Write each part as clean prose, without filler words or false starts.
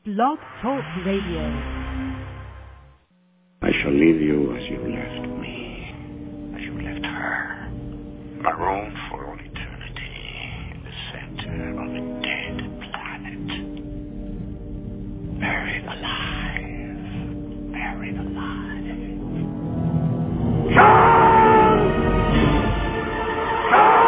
Blog Talk Radio. I shall leave you as you left me, as you left her, marooned for all eternity in the center of a dead planet. Buried alive. Buried alive. John! John!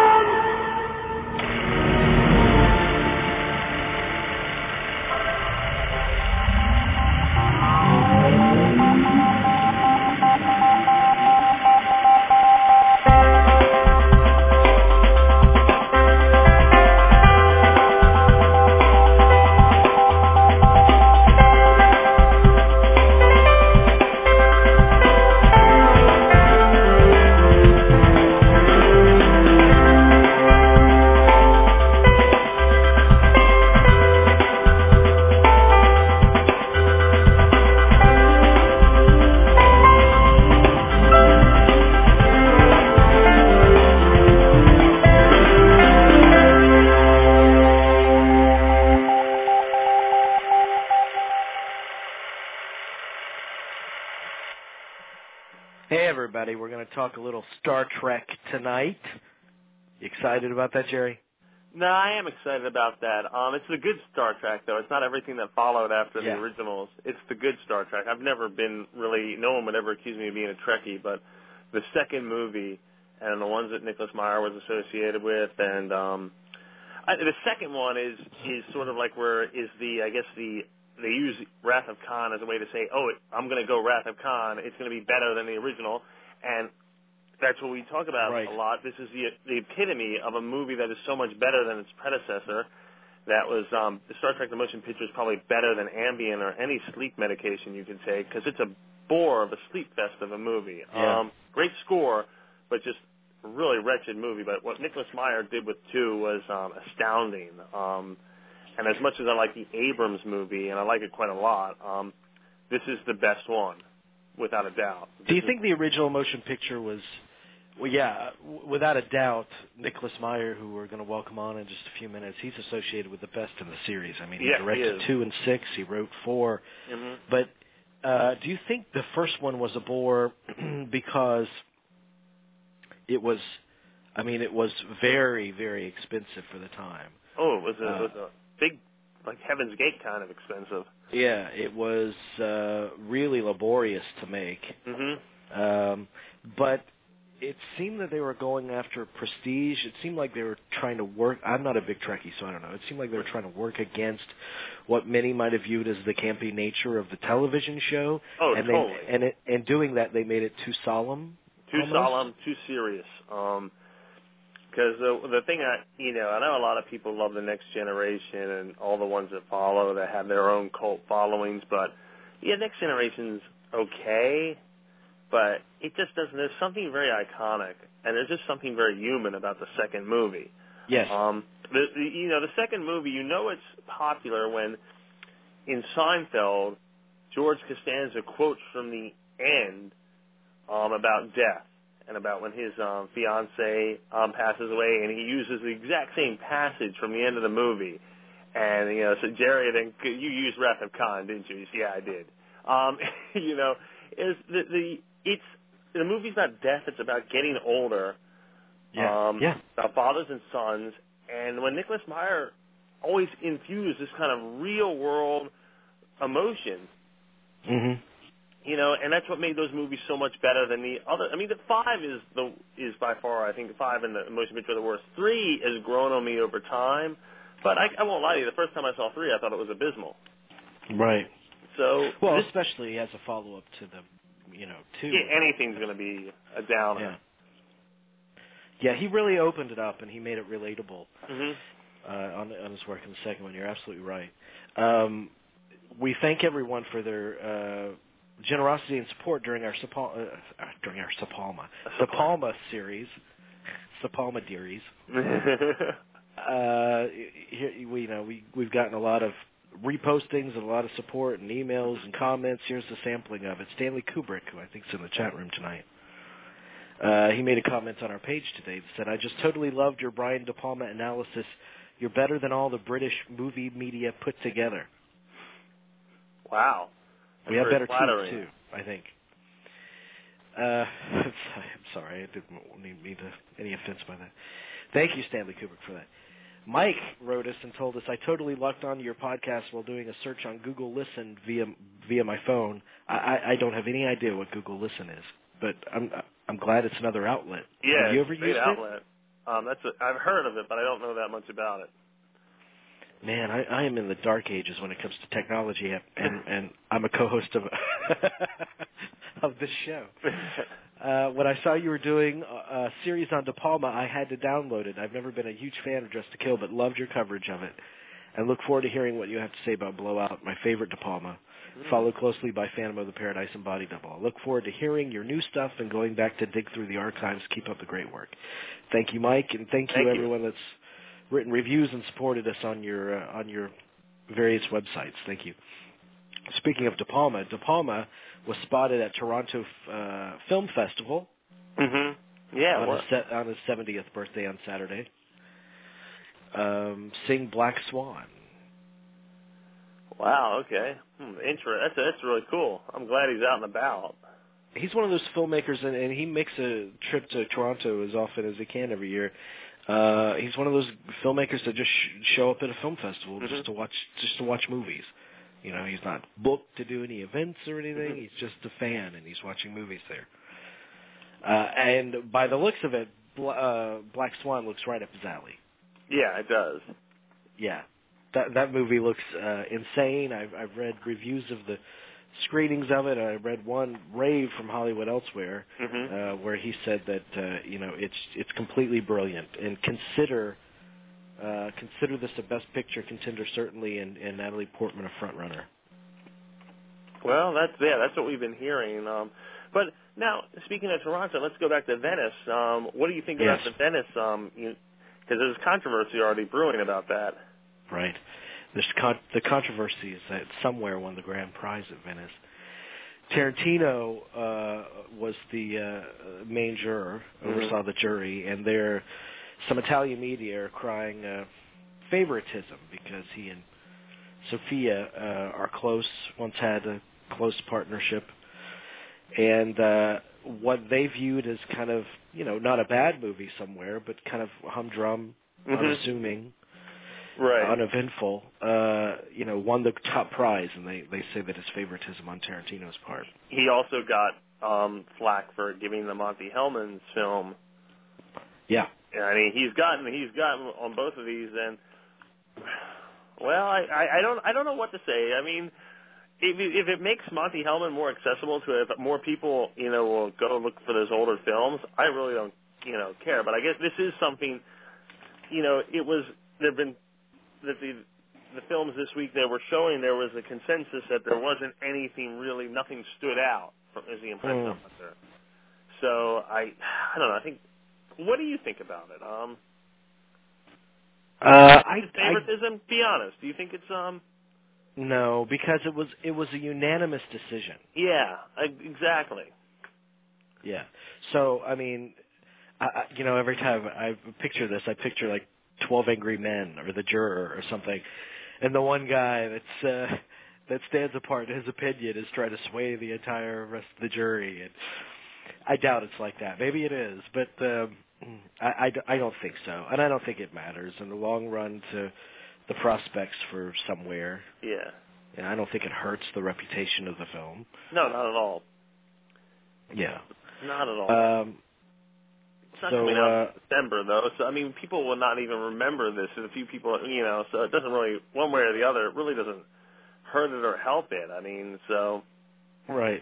We're going to talk a little Star Trek tonight. You excited about that, Jerry? No, I am excited about that. It's the good Star Trek, though. It's not everything that followed after the originals. It's the good Star Trek. I've never been really, no one would ever accuse me of being a Trekkie, but the second movie and the ones that Nicholas Meyer was associated with, and the second one is sort of like where is the, I guess they use Wrath of Khan as a way to say, I'm going to go Wrath of Khan. It's going to be better than the original. And that's what we talk about a lot. This is the epitome of a movie that is so much better than its predecessor. That was the Star Trek The Motion Picture is probably better than Ambien or any sleep medication you can take because it's a bore of a sleep fest of a movie. Yeah. Great score, but just a really wretched movie. But what Nicholas Meyer did with 2 was astounding. And as much as I like the Abrams movie, and I like it quite a lot, this is the best one. Without a doubt. Do you think the original motion picture was, without a doubt, Nicholas Meyer, who we're going to welcome on in just a few minutes, he's associated with the best in the series. I mean, he directed 2 and 6, he wrote 4. Mm-hmm. But do you think the first one was a bore because it was very, very expensive for the time? Oh, it was a big, like Heaven's Gate kind of expensive. Yeah, it was really laborious to make. Mm-hmm. But it seemed that they were going after prestige. It seemed like they were trying to work. I'm not a big Trekkie, so I don't know. It seemed like they were trying to work against what many might have viewed as the campy nature of the television show. Oh, and totally. And doing that, they made it too solemn. Too solemn, too serious. Because the thing I know a lot of people love The Next Generation and all the ones that follow that have their own cult followings, but Next Generation's okay, but it just doesn't. There's something very iconic, and there's just something very human about the second movie. Yes. The second movie, it's popular when in Seinfeld, George Costanza quotes from the end about death. And about when his fiancée passes away, and he uses the exact same passage from the end of the movie. And, so Jerry, then you used Wrath of Khan, didn't you? Yeah, I did. The movie's not death, it's about getting older. About fathers and sons. And when Nicholas Meyer always infused this kind of real-world emotion, mm-hmm. And that's what made those movies so much better than the other. I mean, the 5 is by far, I think, the 5 and the motion picture are the worst. 3 has grown on me over time, but I won't lie to you. The first time I saw 3, I thought it was abysmal. Right. So, especially as a follow-up to the, 2. Yeah, anything's going to be a downer. Yeah, he really opened it up and he made it relatable Mm-hmm. on his work in the second one. You're absolutely right. We thank everyone for their generosity and support during our Sapalma series, Sapalma Dearies. We've gotten a lot of repostings and a lot of support and emails and comments. Here's the sampling of it. Stanley Kubrick, who I think is in the chat room tonight, he made a comment on our page today that said, "I just totally loved your Brian De Palma analysis. You're better than all the British movie media put together." Wow. That's We have very better flattering. teeth, too, I think. I'm sorry, I didn't mean any offense by that. Thank you, Stanley Kubrick, for that. Mike wrote us and told us, I totally lucked onto your podcast while doing a search on Google Listen via my phone. I don't have any idea what Google Listen is, but I'm glad it's another outlet. Yeah, have you it's ever a great used outlet. I've heard of it, but I don't know that much about it. Man, I am in the dark ages when it comes to technology, and I'm a co-host of of this show. When I saw you were doing a series on De Palma, I had to download it. I've never been a huge fan of Dressed to Kill, but loved your coverage of it, and look forward to hearing what you have to say about Blowout, my favorite De Palma, followed closely by Phantom of the Paradise and Body Double. I look forward to hearing your new stuff and going back to dig through the archives. Keep up the great work. Thank you, Mike, and thank you everyone that's written reviews and supported us on your various websites. Thank you. Speaking of De Palma was spotted at Toronto Film Festival. Mm-hmm. Yeah. On his 70th birthday on Saturday. Sing Black Swan. Wow. Okay. That's really cool. I'm glad he's out and about. He's one of those filmmakers, and he makes a trip to Toronto as often as he can every year. He's one of those filmmakers that just show up at a film festival just to watch movies. You know, he's not booked to do any events or anything. He's just a fan, and he's watching movies there. And by the looks of it, Black Swan looks right up his alley. Yeah, it does. Yeah, that movie looks insane. I've read reviews of the screenings of it. I read one rave from Hollywood Elsewhere, where he said that it's completely brilliant, and consider this a Best Picture contender certainly, and Natalie Portman a front runner. Well, that's what we've been hearing. But now, speaking of Toronto, let's go back to Venice. What do you think about the Venice? Because there's controversy already brewing about that. Right. The controversy is that somewhere won the grand prize at Venice. Tarantino was the main juror, oversaw the jury, and some Italian media are crying favoritism because he and Sofia are close, once had a close partnership, and what they viewed as kind of, not a bad movie somewhere, but kind of humdrum, unassuming, uneventful, won the top prize, and they say that it's favoritism on Tarantino's part. He also got flack for giving the Monty Hellman's film. Yeah. I mean, he's gotten on both of these, and well, I don't know what to say. I mean, if it makes Monty Hellman more accessible to it, if more people will go look for those older films, I really don't care. But I guess this is something. There've been the films this week they were showing. There was a consensus that there wasn't anything really, nothing stood out as the impression of it. So I don't know. I think. What do you think about it? Favoritism? Be honest. Do you think it's No, because it was a unanimous decision. Yeah, exactly. Yeah. So I mean, every time I picture this, I picture like 12 Angry Men or The Juror or something, and the one guy that stands apart in his opinion is trying to sway the entire rest of the jury, and I doubt it's like that. Maybe it is, but I don't think so, and I don't think it matters in the long run to the prospects for somewhere. Yeah. And I don't think it hurts the reputation of the film. No, not at all. Yeah. Not at all. It's not coming out in December, though, so, I mean, people will not even remember this. A few people, so it doesn't really, one way or the other, it really doesn't hurt it or help it. I mean, so. Right.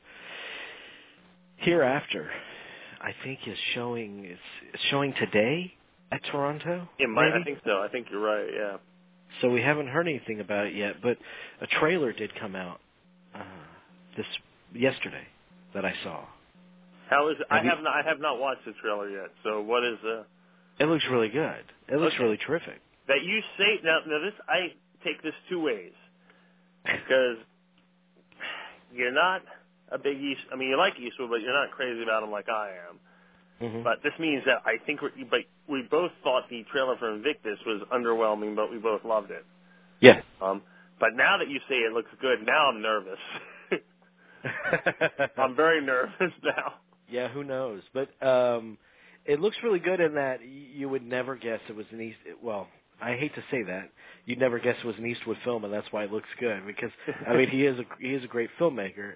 Hereafter, I think is showing today at Toronto. It might. I think so. I think you're right. Yeah. So we haven't heard anything about it yet, but a trailer did come out yesterday that I saw. How is it? I have not watched the trailer yet. So what is It looks really good. It looks really terrific. That you say now this, I take this two ways, because you're not a big Eastwood. I mean, you like Eastwood, but you're not crazy about him like I am. Mm-hmm. But this means that I think we both thought the trailer for Invictus was underwhelming, but we both loved it. Yeah. But now that you say it looks good, now I'm nervous. I'm very nervous now. Yeah, who knows? But it looks really good in that you would never guess it was an Well, I hate to say that. You'd never guess it was an Eastwood film, and that's why it looks good. Because I mean, he is a great filmmaker.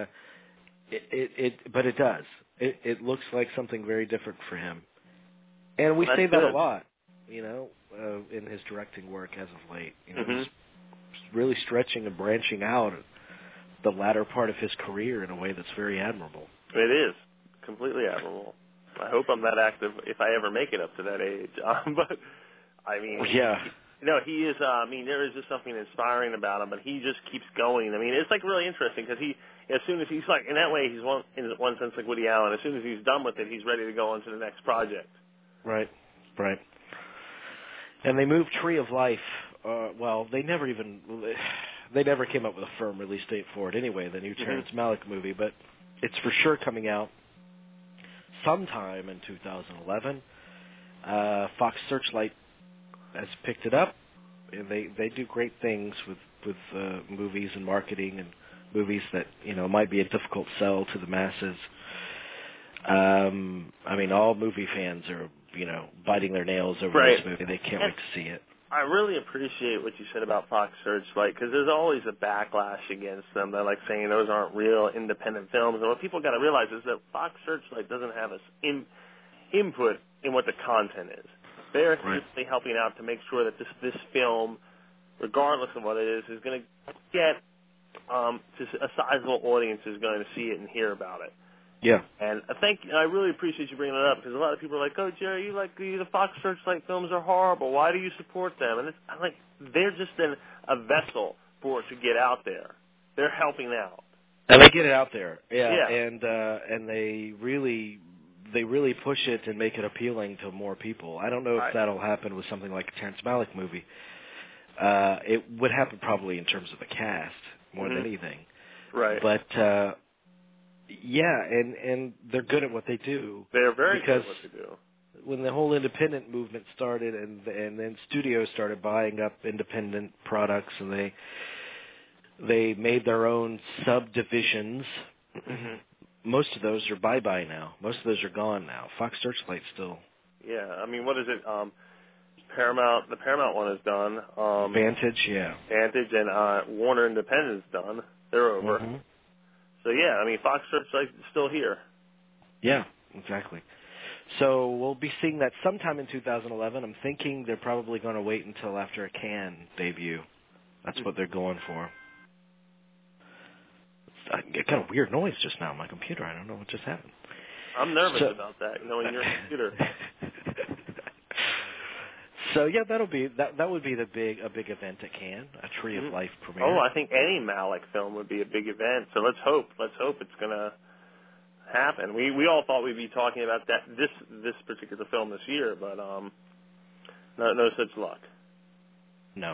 But it does. It looks like something very different for him, and we say that a lot, in his directing work as of late. He's really stretching and branching out the latter part of his career in a way that's very admirable. It is completely admirable. I hope I'm that active if I ever make it up to that age. But I mean, yeah. He is. There is just something inspiring about him, but he just keeps going. I mean, it's like really interesting because as soon as he's like, in that way, he's in one sense like Woody Allen. As soon as he's done with it, he's ready to go on to the next project. Right. And they moved Tree of Life. They never came up with a firm release date for it anyway, the new Terrence Malick movie, but it's for sure coming out sometime in 2011. Fox Searchlight has picked it up, and they do great things with movies and marketing and movies that might be a difficult sell to the masses. All movie fans are biting their nails over this movie. They can't wait to see it. I really appreciate what you said about Fox Searchlight because there's always a backlash against them. They're like saying those aren't real independent films. And what people got to realize is that Fox Searchlight doesn't have input in what the content is. They're simply helping out to make sure that this film, regardless of what it is going to get a sizable audience is going to see it and hear about it. Yeah. And I really appreciate you bringing it up because a lot of people are like, oh, Jerry, you like the Fox Searchlight films are horrible. Why do you support them? And I'm like, they're just a vessel for it to get out there. They're helping out. And they get it out there. Yeah. And they really push it and make it appealing to more people. I don't know if that'll happen with something like a Terrence Malick movie. It would happen probably in terms of the cast more than anything. Right. But and they're good at what they do. They're very good at what they do. When the whole independent movement started, and then studios started buying up independent products, and they made their own subdivisions. Most of those are bye-bye now. Most of those are gone now. Fox Searchlight still. Yeah, what is it? Paramount. The Paramount one is done. Vantage, yeah. Vantage and Warner Independent's done. They're over. So, Fox Searchlight is still here. Yeah, exactly. So we'll be seeing that sometime in 2011. I'm thinking they're probably going to wait until after a Cannes debut. That's what they're going for. I got a weird noise just now on my computer. I don't know what just happened. I'm nervous about that, in your computer. So yeah, that would be a big event at Cannes, a Tree of Life premiere. Oh, I think any Malick film would be a big event. So let's hope it's going to happen. We all thought we'd be talking about this particular film this year, but no such luck. No.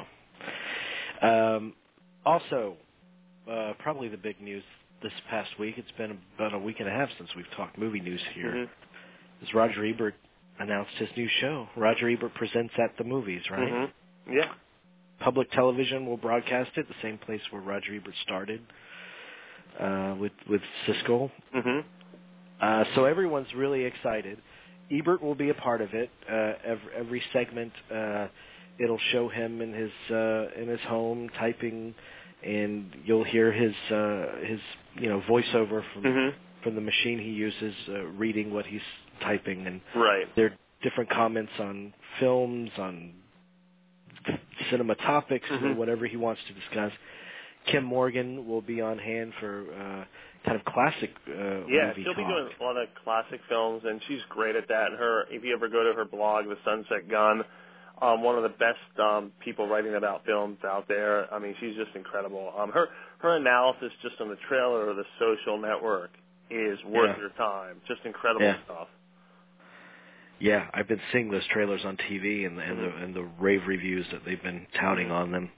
Also, probably the big news this past week. It's been about a week and a half since we've talked movie news here. Is Roger Ebert announced his new show. Roger Ebert Presents at the Movies, right? Yeah. Public television will broadcast it, the same place where Roger Ebert started with Siskel. So everyone's really excited. Ebert will be a part of it. Every segment, it'll show him in his home typing, and you'll hear his voiceover from the machine he uses, reading what he's typing, and there are different comments on films, on cinema topics, or whatever he wants to discuss. Kim Morgan will be on hand for kind of classic movie she'll talk. be doing a lot of classic films, and she's great at that. And if you ever go to her blog, The Sunset Gun, one of the best people writing about films out there. She's just incredible. Her analysis just on the trailer of The Social Network is worth your time. Just incredible stuff. Yeah, I've been seeing those trailers on TV and the rave reviews that they've been touting on them.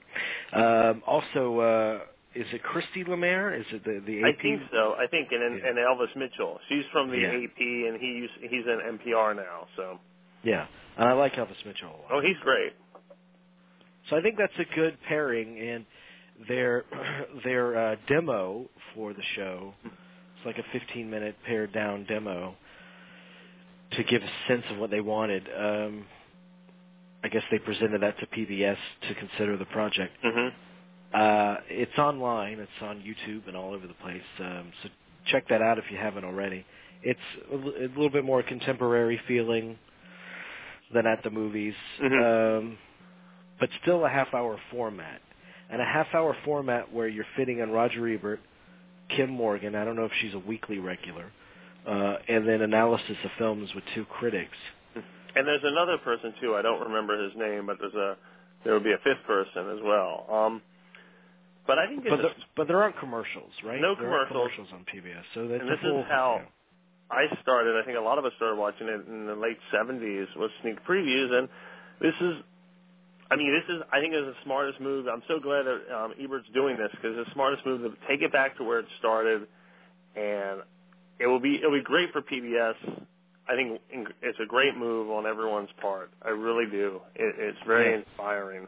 Also, is it Christy Lemare? Is it the AP? I think so. And Elvis Mitchell. She's from the AP, and he's in NPR now. So. Yeah, and I like Elvis Mitchell a lot. Oh, he's great. So I think that's a good pairing, and their demo for the show, it's like a 15-minute pared down demo to give a sense of what they wanted. I guess they presented that to PBS to consider the project. It's online. It's on YouTube and all over the place. So check that out if you haven't already. It's a little bit more contemporary feeling than at the movies, but still a half-hour format. And a half-hour format where you're fitting in Roger Ebert, Kim Morgan, I don't know if she's a weekly regular, and then analysis of films with two critics. And there's another person, too. I don't remember his name, but there would be a fifth person as well. But I think but there aren't commercials, right? No there commercials. Aren't commercials on PBS. So that's and this is how I started. I think a lot of us started watching it in the late 70s with sneak previews, and this is I think it's the smartest move. I'm so glad that Ebert's doing this because it's the smartest move to take it back to where it started, and it'll be great for PBS. I think it's a great move on everyone's part. I really do. It's very inspiring.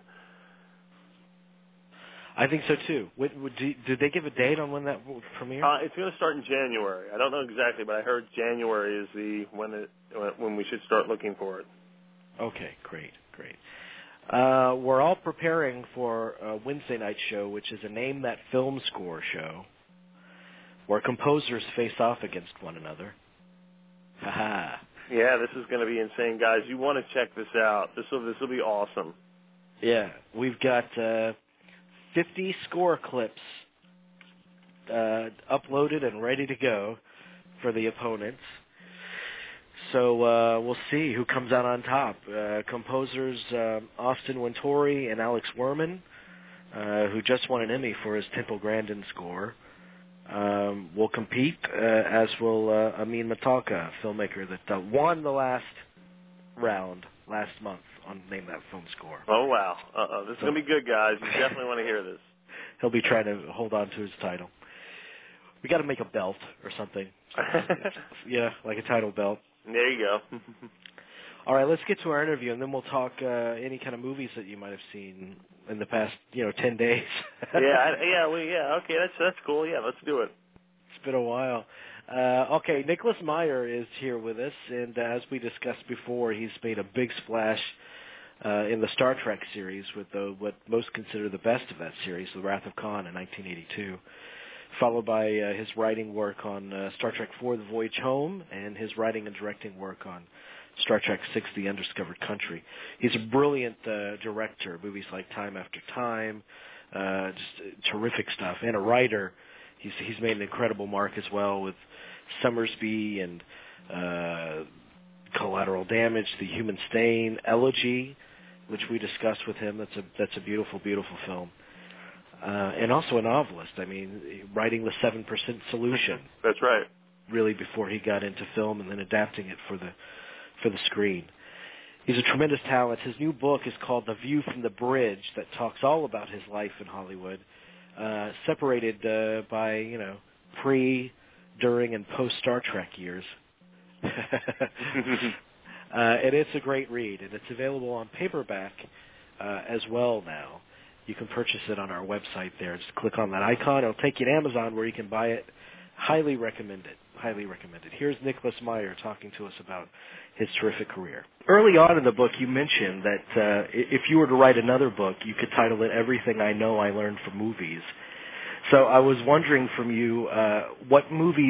I think so too. Did they give a date on when that will premiere? It's going to start in January. I don't know exactly, but I heard January is when we should start looking for it. Okay, great. We're all preparing for a Wednesday night show, which is a Name That Film Score show, where composers face off against one another. Ha-ha. Yeah, this is going to be insane, guys. You want to check this out. This will be awesome. Yeah, we've got 50 score clips uploaded and ready to go for the opponents. So we'll see who comes out on top. Composers Austin Wintory and Alex Werman, who just won an Emmy for his Temple Grandin score, will compete, as will Amin Matalka, a filmmaker that won the last round last month on Name That Film Score. Oh, wow. This is going to be good, guys. You definitely want to hear this. He'll be trying to hold on to his title. We got to make a belt or something. Yeah, like a title belt. There you go. All right, let's get to our interview, and then we'll talk any kind of movies that you might have seen in the past, 10 days. Okay, that's cool. Yeah, let's do it. It's been a while. Okay, Nicholas Meyer is here with us, and as we discussed before, he's made a big splash in the Star Trek series with what most consider the best of that series, The Wrath of Khan in 1982, followed by his writing work on Star Trek IV, The Voyage Home, and his writing and directing work on Star Trek VI, The Undiscovered Country. He's a brilliant director, movies like Time After Time, just terrific stuff, and a writer. He's made an incredible mark as well with Summersby and Collateral Damage, The Human Stain, Elegy, which we discussed with him. That's a beautiful, beautiful film. And also a novelist. Writing The 7% Solution. That's right. Really before he got into film and then adapting it for the screen. He's a tremendous talent. His new book is called The View from the Bridge, that talks all about his life in Hollywood, separated by, pre, during, and post-Star Trek years. And it's a great read, and it's available on paperback as well now. You can purchase it on our website there. Just click on that icon. It'll take you to Amazon where you can buy it. Highly recommend it. Highly recommend it. Here's Nicholas Meyer talking to us about his terrific career. Early on in the book, you mentioned that if you were to write another book, you could title it Everything I Know I Learned from Movies. So I was wondering from you, what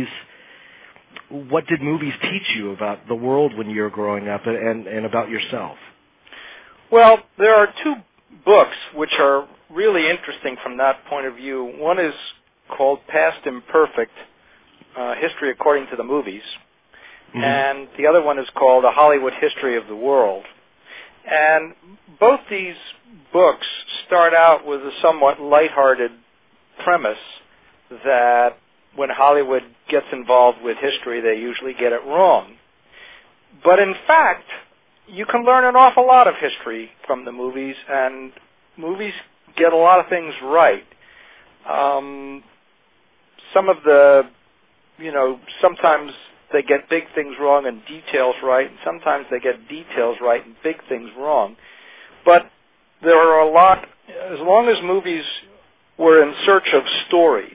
did movies teach you about the world when you were growing up and about yourself? Well, there are two books which are really interesting from that point of view. One is called Past Imperfect, History According to the Movies, and the other one is called A Hollywood History of the World. And both these books start out with a somewhat lighthearted premise that when Hollywood gets involved with history, they usually get it wrong. But in fact, you can learn an awful lot of history from the movies, and movies get a lot of things right. Some of the, sometimes they get big things wrong and details right, and sometimes they get details right and big things wrong. But there are a lot, as long as movies were in search of stories.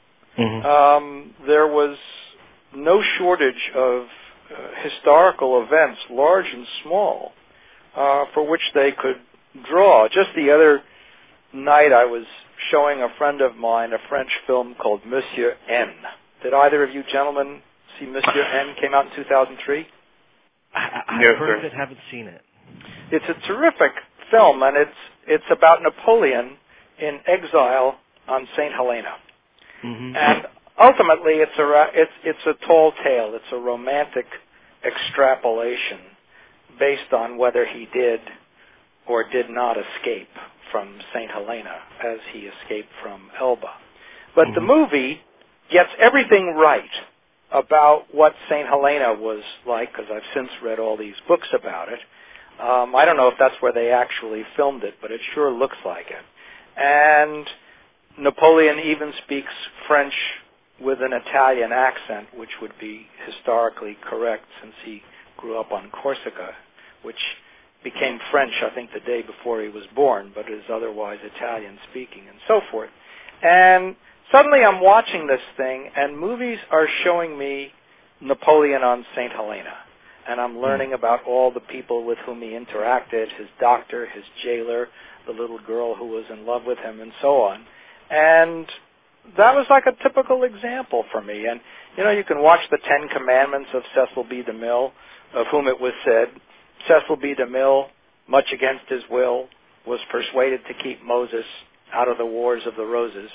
There was no shortage of historical events, large and small, for which they could draw. Just the other night I was showing a friend of mine a French film called Monsieur N. Did either of you gentlemen see Monsieur N? Came out in 2003? I've heard of it, haven't seen it. It's a terrific film, and it's about Napoleon in exile on St. Helena. And ultimately, it's a tall tale. It's a romantic extrapolation based on whether he did or did not escape from St. Helena as he escaped from Elba. But the movie gets everything right about what St. Helena was like, because I've since read all these books about it. I don't know if that's where they actually filmed it, but it sure looks like it. And Napoleon even speaks French with an Italian accent, which would be historically correct since he grew up on Corsica, which became French, I think, the day before he was born, but is otherwise Italian-speaking and so forth. And suddenly I'm watching this thing, and movies are showing me Napoleon on St. Helena. And I'm learning about all the people with whom he interacted, his doctor, his jailer, the little girl who was in love with him, and so on. And that was like a typical example for me. And, you know, you can watch the 10 Commandments of Cecil B. DeMille, of whom it was said, Cecil B. DeMille, much against his will, was persuaded to keep Moses out of the Wars of the Roses.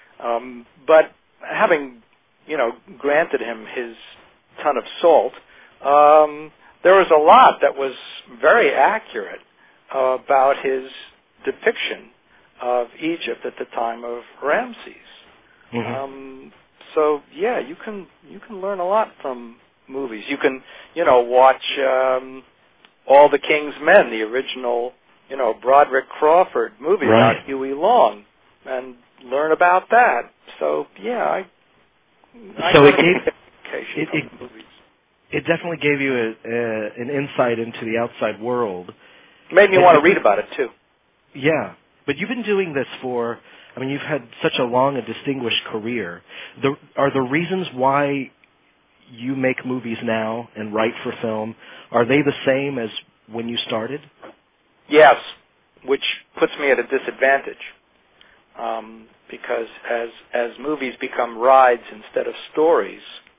But having, you know, granted him his ton of salt, there was a lot that was very accurate about his depiction of Egypt at the time of Ramses. So yeah, you can learn a lot from movies. You can, you know, watch All the King's Men, the original, you know, Broderick Crawford movie about Huey Long, and learn about that. So yeah, it definitely gave you an insight into the outside world. Made me want to read about it too. Yeah, but you've been doing this for, I mean, you've had such a long and distinguished career. Are the reasons why you make movies now and write for film, are they the same as when you started? Yes, which puts me at a disadvantage. Because as movies become rides instead of stories,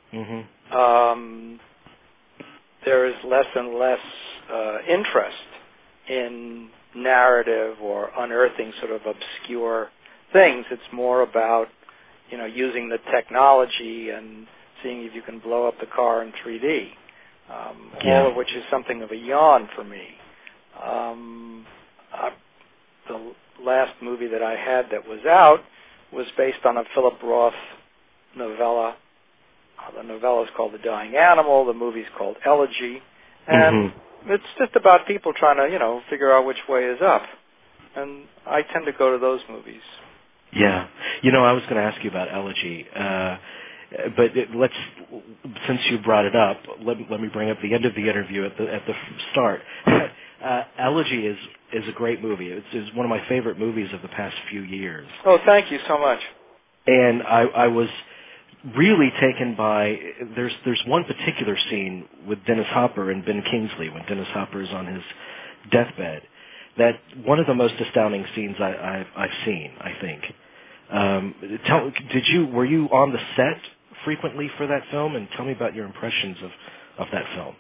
there is less and less interest in narrative or unearthing sort of obscure things. It's more about, you know, using the technology and seeing if you can blow up the car in 3D, all of which is something of a yawn for me. The last movie that I had that was out was based on a Philip Roth novella. The novella is called The Dying Animal. The movie's called Elegy. And it's just about people trying to, you know, figure out which way is up. And I tend to go to those movies. Yeah. You know, I was going to ask you about Elegy. But since you brought it up, let me bring up the end of the interview at the start. Elegy is a great movie. It's one of my favorite movies of the past few years. Oh, thank you so much. And I was really taken by, there's one particular scene with Dennis Hopper and Ben Kingsley when Dennis Hopper is on his deathbed. That one of the most astounding scenes I've seen, I think. Were you on the set frequently for that film? And tell me about your impressions of that film.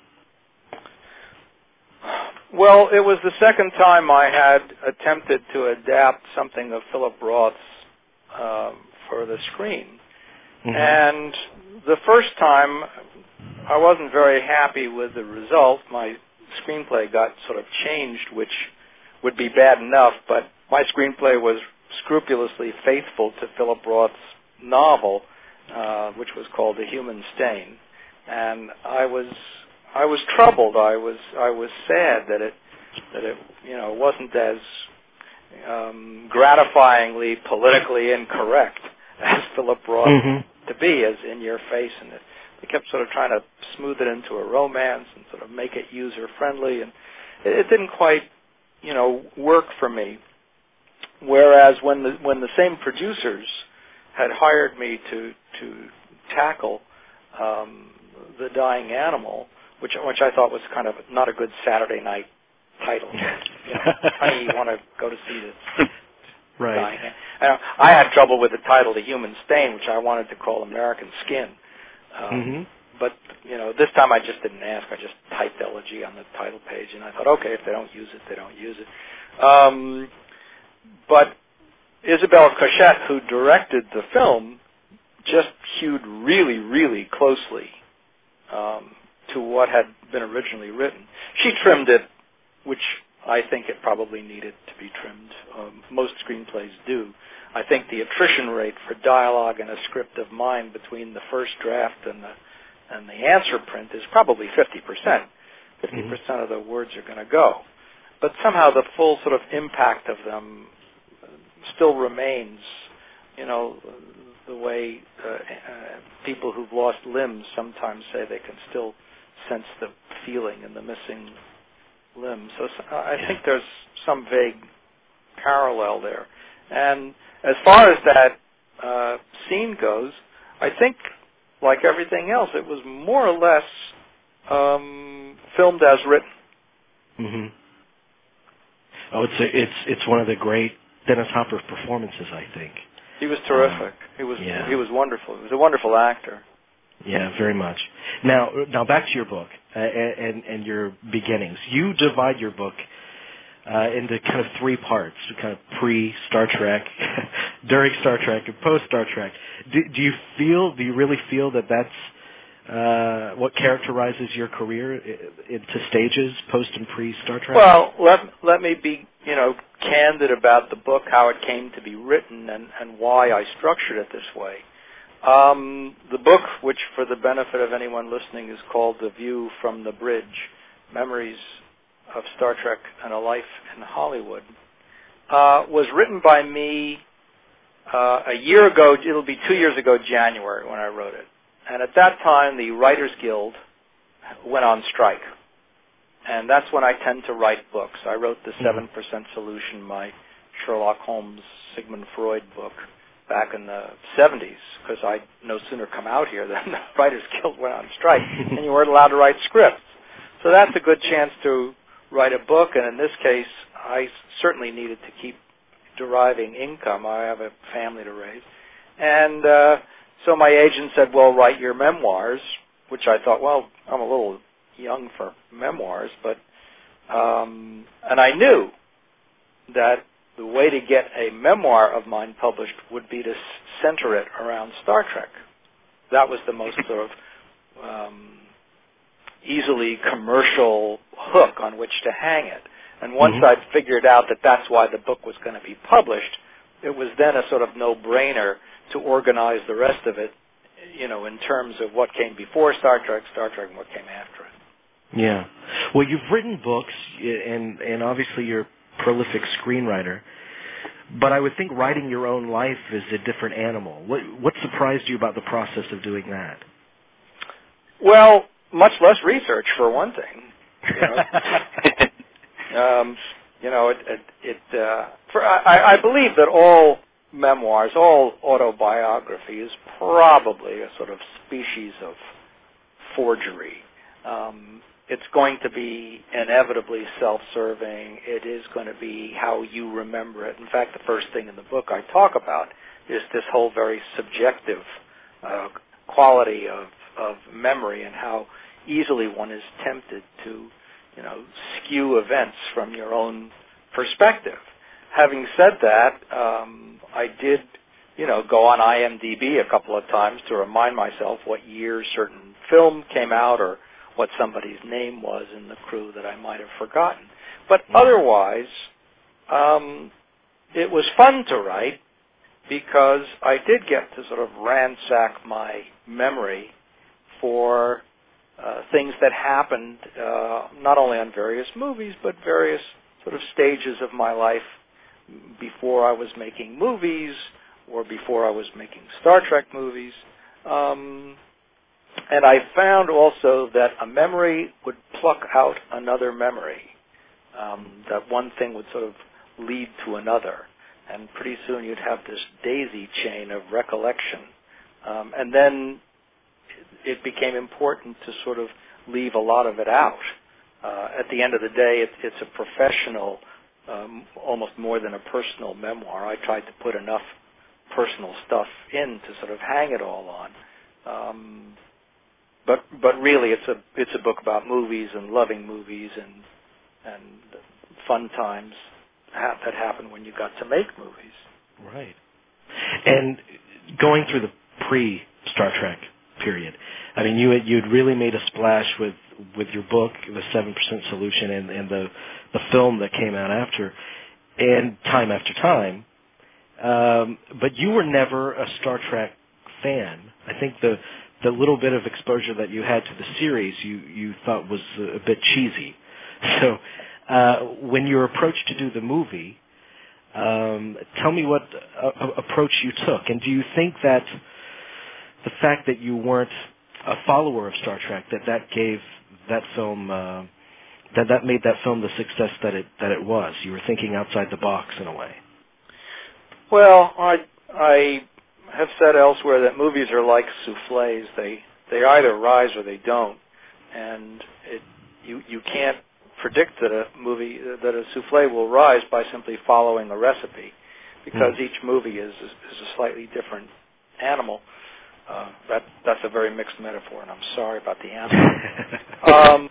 Well, it was the second time I had attempted to adapt something of Philip Roth's for the screen. And the first time, I wasn't very happy with the result. My screenplay got sort of changed, which would be bad enough, but my screenplay was scrupulously faithful to Philip Roth's novel, which was called The Human Stain. And I was troubled. I was sad that it you know wasn't as gratifyingly politically incorrect as Philip Roth to be, as in your face, and they kept sort of trying to smooth it into a romance and sort of make it user friendly, and it didn't quite, you know, work for me. Whereas when the same producers had hired me to tackle The Dying Animal, which I thought was kind of not a good Saturday night title. Honey, you want to go to see this? Right. Dying Animal. I had trouble with the title The Human Stain, which I wanted to call American Skin. But, this time I just didn't ask. I just typed Elegy on the title page, and I thought, okay, if they don't use it, they don't use it. But Isabelle Cochette, who directed the film, just hewed really, really closely to what had been originally written. She trimmed it, which I think it probably needed to be trimmed. Most screenplays do. I think the attrition rate for dialogue in a script of mine between the first draft and the answer print is probably 50%. 50% of the words are going to go. But somehow the full sort of impact of them still remains, the way people who've lost limbs sometimes say they can still sense the feeling in the missing limb. So I think there's some vague parallel there. And as far as that scene goes, I think, like everything else, it was more or less filmed as written. Mm-hmm. Oh, it's one of the great Dennis Hopper performances, I think. He was terrific. He was wonderful. He was a wonderful actor. Yeah, very much. Now back to your book and your beginnings. You divide your book into kind of three parts, kind of pre-Star Trek, during Star Trek, and post-Star Trek. Do you really feel that that's what characterizes your career into stages, post and pre-Star Trek? Well, let me be, candid about the book, how it came to be written, and why I structured it this way. The book, which for the benefit of anyone listening is called The View from the Bridge, Memories of Star Trek and a Life in Hollywood, was written by me a year ago. It'll be 2 years ago, January, when I wrote it. And at that time, the Writers Guild went on strike. And that's when I tend to write books. I wrote The 7% Solution, my Sherlock Holmes, Sigmund Freud book, back in the 70s, because I'd no sooner come out here than the Writers Guild went on strike, and you weren't allowed to write scripts. So that's a good chance to write a book, and in this case, I certainly needed to keep deriving income. I have a family to raise. And so my agent said, well, write your memoirs, which I thought, well, I'm a little young for memoirs, but and I knew that the way to get a memoir of mine published would be to center it around Star Trek. That was the most sort of easily commercial hook on which to hang it. And once I'd figured out that that's why the book was going to be published, it was then a sort of no-brainer to organize the rest of it, in terms of what came before Star Trek, and what came after it. Yeah. Well, you've written books, and obviously you're a prolific screenwriter, but I would think writing your own life is a different animal. What surprised you about the process of doing that? Well, much less research, for one thing. I believe that all memoirs, all autobiography is probably a sort of species of forgery. It's going to be inevitably self-serving. It is going to be how you remember it. In fact, the first thing in the book I talk about is this whole very subjective quality of memory and how easily one is tempted to, skew events from your own perspective. Having said that, I did, go on IMDb a couple of times to remind myself what year certain film came out or what somebody's name was in the crew that I might have forgotten. But otherwise, it was fun to write because I did get to sort of ransack my memory for things that happened not only on various movies, but various sort of stages of my life before I was making movies or before I was making Star Trek movies. And I found also that a memory would pluck out another memory, that one thing would sort of lead to another. and pretty soon you'd have this daisy chain of recollection. And then it became important to sort of leave a lot of it out. At the end of the day, it's a professional, almost more than a personal memoir. I tried to put enough personal stuff in to sort of hang it all on. But really, it's a book about movies and loving movies and fun times that happen when you got to make movies. Right. And going through the pre-Star Trek period, I mean, you'd really made a splash with your book, The 7% Solution, and the film that came out after, and time after time. But you were never a Star Trek fan. I think the little bit of exposure that you had to the series you thought was a bit cheesy. So when you were approached to do the movie, tell me what approach you took. And do you think that the fact that you weren't a follower of Star Trek, that gave that film, that made that film the success that it was? You were thinking outside the box in a way. Well, I have said elsewhere that movies are like soufflés. They either rise or they don't, and you can't predict that a soufflé will rise by simply following a recipe, because each movie is a slightly different animal. That's a very mixed metaphor, and I'm sorry about the animal.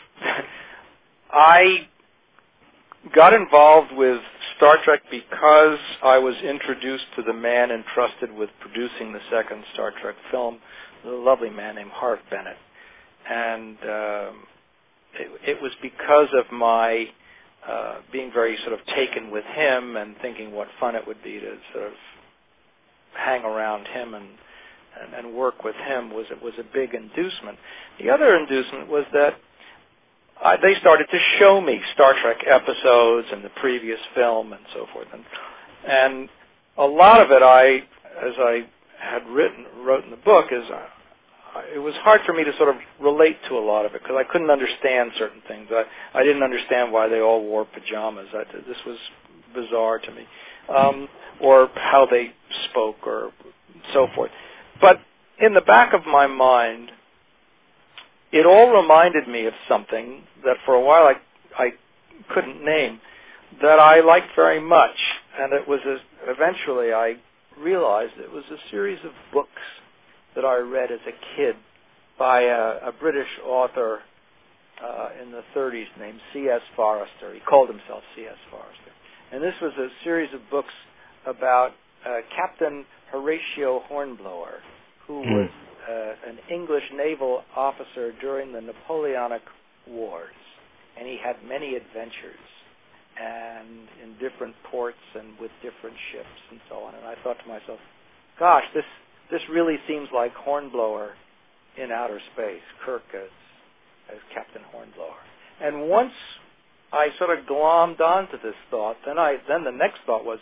I got involved with Star Trek because I was introduced to the man entrusted with producing the second Star Trek film, a lovely man named Harve Bennett. And it was because of my being very sort of taken with him and thinking what fun it would be to sort of hang around him and work with him was a big inducement. The other inducement was that they started to show me Star Trek episodes and the previous film and so forth, and a lot of it, as I had wrote in the book, it was hard for me to sort of relate to a lot of it because I couldn't understand certain things. I didn't understand why they all wore pajamas. This was bizarre to me, or how they spoke or so forth. But in the back of my mind, it all reminded me of something that for a while I couldn't name, that I liked very much, and it was eventually I realized it was a series of books that I read as a kid by a British author in the 30s named C.S. Forester. He called himself C.S. Forester. And this was a series of books about Captain Horatio Hornblower, who was an English naval officer during the Napoleonic Wars. And he had many adventures, and in different ports and with different ships and so on. And I thought to myself, gosh, this really seems like Hornblower in outer space, Kirk as Captain Hornblower. And once I sort of glommed onto this thought, then the next thought was,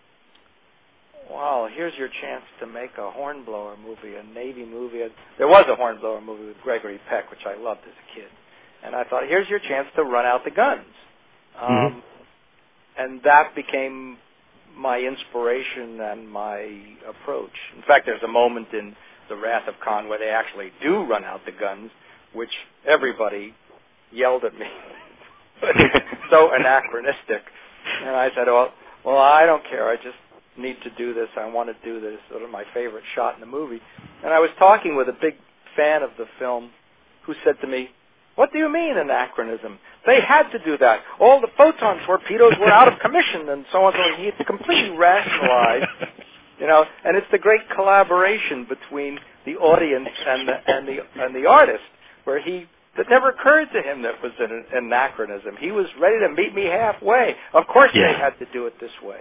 wow, here's your chance to make a Hornblower movie, a Navy movie. There was a Hornblower movie with Gregory Peck, which I loved as a kid. And I thought, here's your chance to run out the guns. And that became my inspiration and my approach. In fact, there's a moment in The Wrath of Khan where they actually do run out the guns, which everybody yelled at me. So anachronistic. And I said, well, I don't care. I just need to do this. I want to do this. Sort of my favorite shot in the movie. And I was talking with a big fan of the film who said to me, what do you mean anachronism? They had to do that. All the photon torpedoes were out of commission and so on. So he had completely rationalized, and it's the great collaboration between the audience and the artist, where that never occurred to him that was an anachronism. He was ready to meet me halfway. Of course they had to do it this way.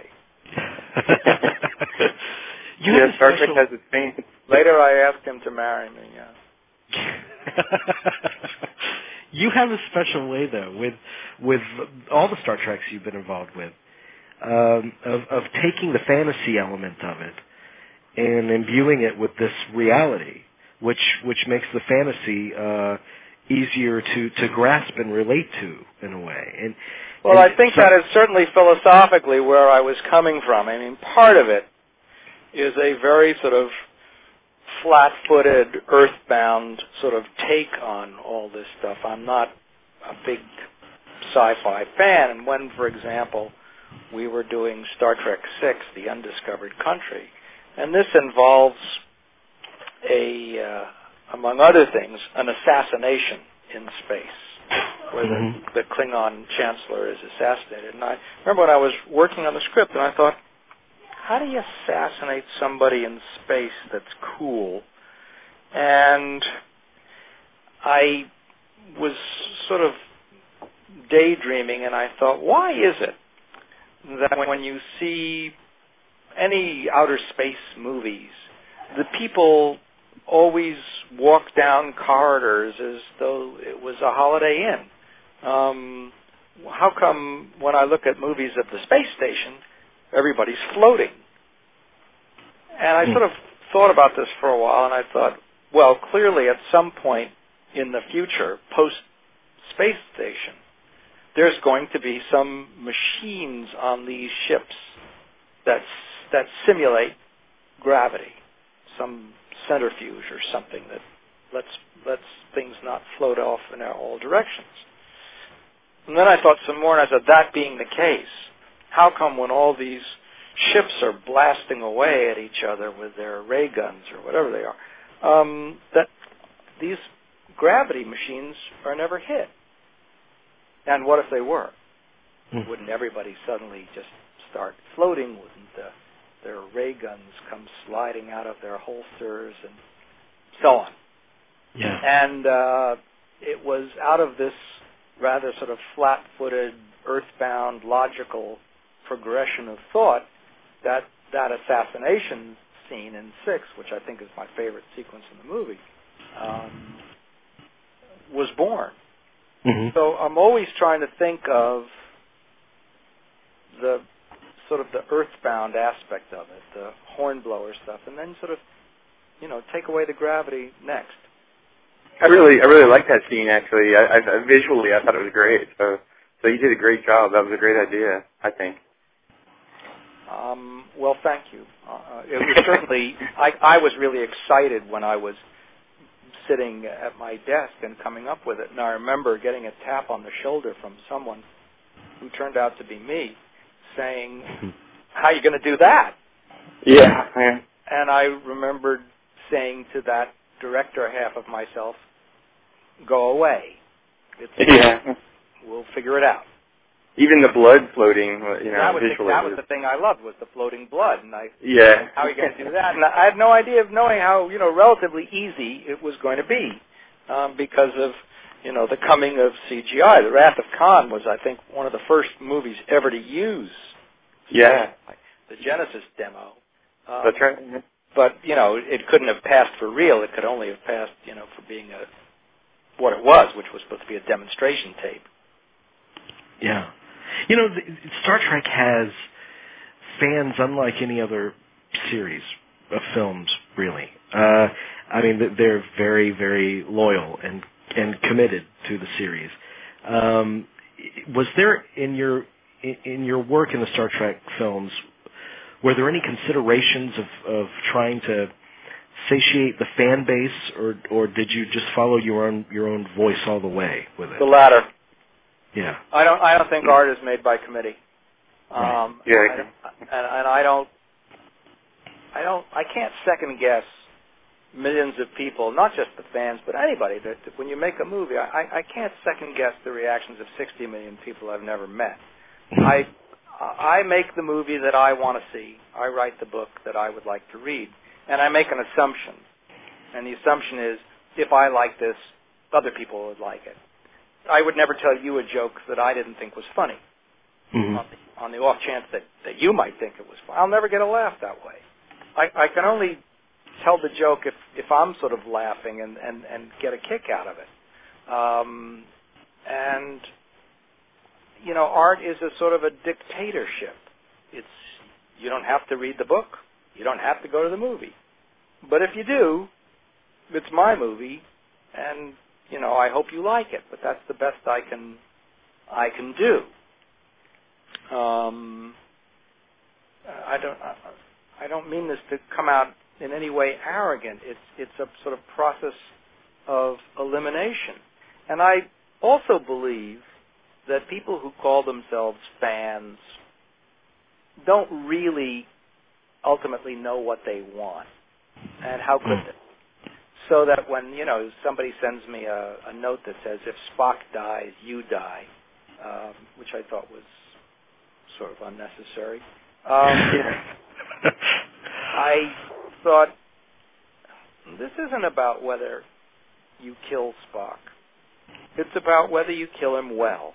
Yes, Star Trek has its thing. Later I asked him to marry me, You have a special way, though, with all the Star Treks you've been involved with, of taking the fantasy element of it and imbuing it with this reality, which makes the fantasy easier to grasp and relate to in a way. Well, I think that is certainly philosophically where I was coming from. I mean, part of it is a very sort of flat-footed, earthbound sort of take on all this stuff. I'm not a big sci-fi fan, and when, for example, we were doing Star Trek VI, The Undiscovered Country, and this involves among other things, an assassination in space, where the Klingon chancellor is assassinated. And I remember when I was working on the script, and I thought, how do you assassinate somebody in space that's cool? And I was sort of daydreaming, and I thought, why is it that when you see any outer space movies, the people always walk down corridors as though it was a Holiday Inn? How come when I look at movies at the space station, everybody's floating? And I sort of thought about this for a while, and I thought, well, clearly at some point in the future, post-space station, there's going to be some machines on these ships that simulate gravity, some centrifuge or something that lets things not float off in all directions. And then I thought some more, and I said, that being the case, how come when all these ships are blasting away at each other with their ray guns or whatever they are, that these gravity machines are never hit? And what if they were? Wouldn't everybody suddenly just start floating? Wouldn't their ray guns come sliding out of their holsters and so on? Yeah. And it was out of this rather sort of flat-footed, earthbound, logical progression of thought that assassination scene in 6, which I think is my favorite sequence in the movie, was born. So I'm always trying to think of the sort of the earthbound aspect of it, the hornblower stuff, and then sort of, take away the gravity next. I really liked that scene, actually. I visually, I thought it was great. So you did a great job. That was a great idea, I think. Well, thank you. It was certainly, I was really excited when I was sitting at my desk and coming up with it. And I remember getting a tap on the shoulder from someone who turned out to be me, saying, how are you going to do that? Yeah. And I remembered saying to that director half of myself, go away. We'll figure it out. Even the blood floating, visually. That was the thing I loved, was the floating blood. And how are you going to do that? And I had no idea of knowing how, relatively easy it was going to be because of, the coming of CGI. The Wrath of Khan was, I think, one of the first movies ever to use the Genesis demo. That's right. But, it couldn't have passed for real. It could only have passed, for being what it was, which was supposed to be a demonstration tape. Yeah. Star Trek has fans unlike any other series of films, really. I mean, they're very, very loyal and committed to the series. Was there in your work in the Star Trek films, were there any considerations of trying to satiate the fan base, or did you just follow your own voice all the way with it? The latter. Yeah. I don't think art is made by committee. Right. And I can't second guess millions of people, not just the fans, but anybody, that when you make a movie, I can't second guess the reactions of 60 million people I've never met. I make the movie that I want to see. I write the book that I would like to read. And I make an assumption. And the assumption is, if I like this, other people would like it. I would never tell you a joke that I didn't think was funny. On the off chance that you might think it was funny. I'll never get a laugh that way. I can only tell the joke if I'm sort of laughing and get a kick out of it. And, art is a sort of a dictatorship. You don't have to read the book. You don't have to go to the movie. But if you do, it's my movie, and I hope you like it, but that's the best I can do. I don't mean this to come out in any way arrogant. It's a sort of process of elimination. And I also believe that people who call themselves fans don't really ultimately know what they want. And how could they? So that when, somebody sends me a note that says, if Spock dies, you die, which I thought was sort of unnecessary. I thought, this isn't about whether you kill Spock. It's about whether you kill him well.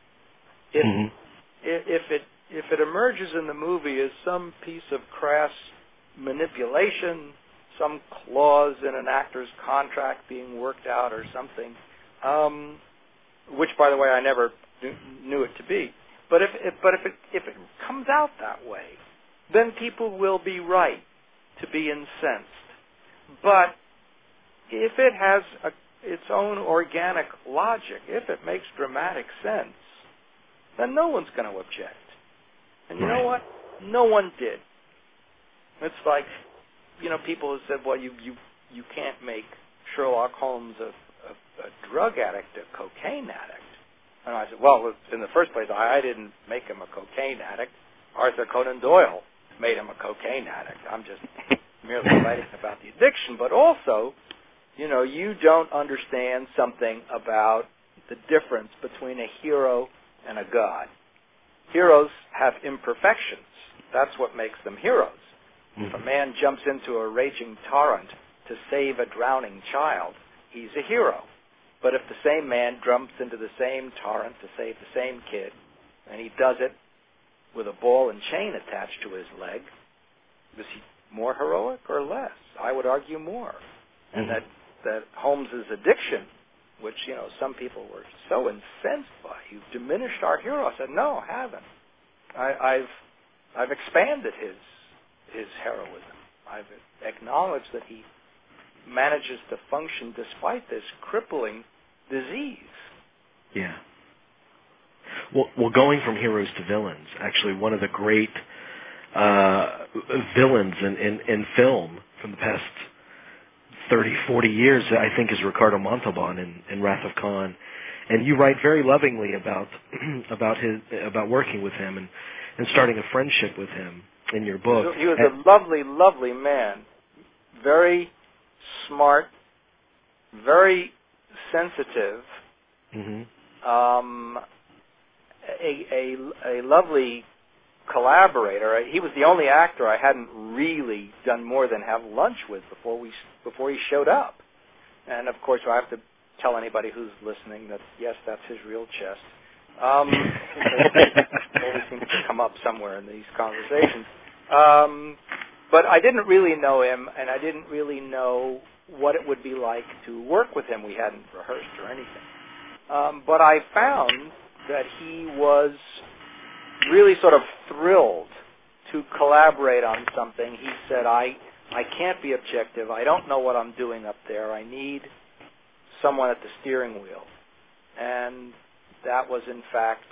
If it emerges in the movie as some piece of crass manipulation, some clause in an actor's contract being worked out or something, which, by the way, I never knew it to be. But if it comes out that way, then people will be right to be incensed. But if it has its own organic logic, if it makes dramatic sense, then no one's going to object. And you know what? No one did. It's like, people have said, well, you can't make Sherlock Holmes a drug addict, a cocaine addict. And I said, well, in the first place, I didn't make him a cocaine addict. Arthur Conan Doyle made him a cocaine addict. I'm just merely writing about the addiction. But also, you don't understand something about the difference between a hero and a god. Heroes have imperfections. That's what makes them heroes. If a man jumps into a raging torrent to save a drowning child, he's a hero. But if the same man jumps into the same torrent to save the same kid, and he does it with a ball and chain attached to his leg, is he more heroic or less? I would argue more. And that Holmes's addiction, which, some people were so incensed by, you've diminished our hero. I said, no, I haven't. I've expanded his heroism. I've acknowledged that he manages to function despite this crippling disease. Yeah. Well, going from heroes to villains, actually one of the great villains in film from the past 30, 40 years, I think, is Ricardo Montalban in Wrath of Khan. And you write very lovingly about working with him and starting a friendship with him in your book. He was a lovely, lovely man. Very smart, very sensitive, a lovely collaborator. He was the only actor I hadn't really done more than have lunch with before he showed up. And of course, I have to tell anybody who's listening that yes, that's his real chest. It always seems to come up somewhere in these conversations. But I didn't really know him, and I didn't really know what it would be like to work with him. We hadn't rehearsed or anything. But I found that he was really sort of thrilled to collaborate on something. He said, I can't be objective. I don't know what I'm doing up there. I need someone at the steering wheel. And that was, in fact,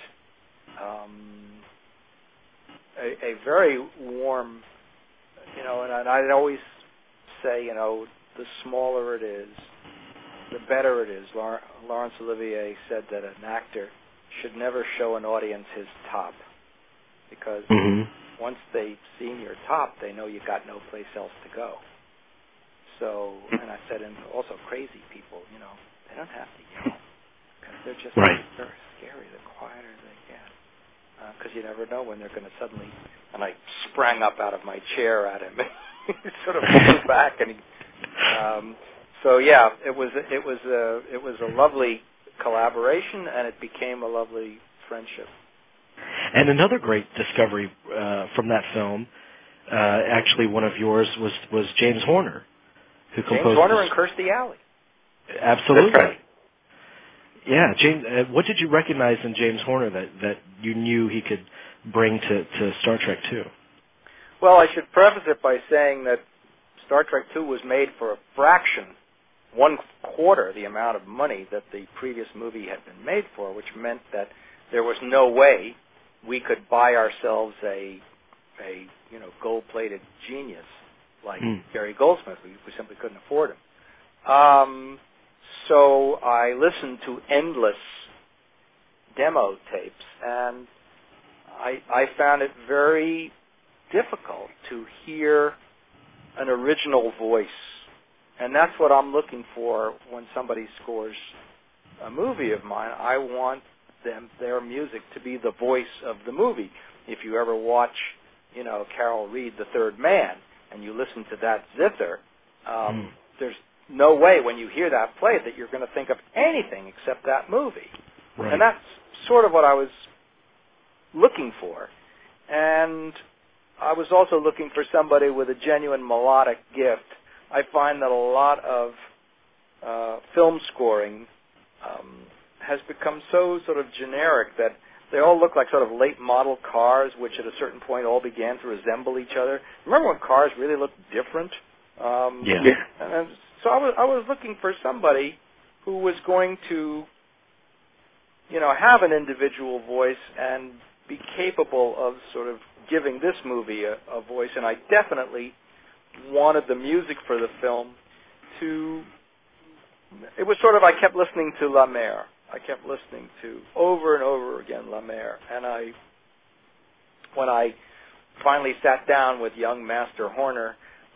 a very warm, and I'd always say, the smaller it is, the better it is. Laurence Olivier said that an actor should never show an audience his top, because once they've seen your top, they know you got no place else to go. So, and I said, and also crazy people, they don't have to yell, because they're just very scary. The quieter they get, because you never know when they're going to suddenly. And I sprang up out of my chair at him, and he sort of flew back, and he. So yeah, it was a lovely collaboration, and it became a lovely friendship. And another great discovery from that film, actually one of yours, was James Horner, who composed. James Horner and Kirstie Alley. Absolutely. That's right. Yeah, James. What did you recognize in James Horner that you knew he could bring to Star Trek II? Well, I should preface it by saying that Star Trek II was made for a fraction 1/4 the amount of money that the previous movie had been made for, which meant that there was no way we could buy ourselves a gold-plated genius like Gary Goldsmith. We simply couldn't afford him. So I listened to endless demo tapes, and I found it very difficult to hear an original voice. And that's what I'm looking for when somebody scores a movie of mine. I want their music to be the voice of the movie. If you ever watch, Carol Reed, The Third Man, and you listen to that zither, there's no way when you hear that played that you're going to think of anything except that movie. Right. And that's sort of what I was looking for. And I was also looking for somebody with a genuine melodic gift. I find that a lot of film scoring has become so sort of generic that they all look like sort of late model cars, which at a certain point all began to resemble each other. Remember when cars really looked different? And so I was looking for somebody who was going to, have an individual voice and be capable of sort of giving this movie a voice. And I definitely wanted the music for the film to, it was sort of, I kept listening to La Mer. I kept listening to over and over again La Mer. And when I finally sat down with young Master Horner,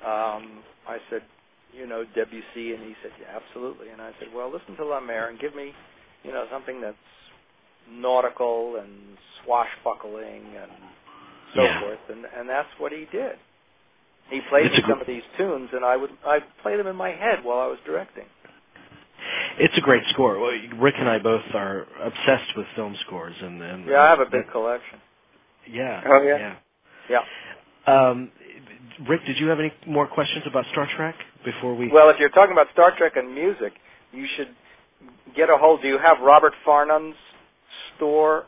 I said, Debussy, and he said, yeah, absolutely. And I said, well, listen to La Mer and give me, something that's nautical and swashbuckling and so forth. And that's what he did. He played me some of these tunes, and I'd play them in my head while I was directing. It's a great score. Well, Rick and I both are obsessed with film scores, and I have a big collection. Yeah. Oh yeah. Yeah. Rick, did you have any more questions about Star Trek before we? Well, if you're talking about Star Trek and music, you should get a hold. Do you have Robert Farnham's score?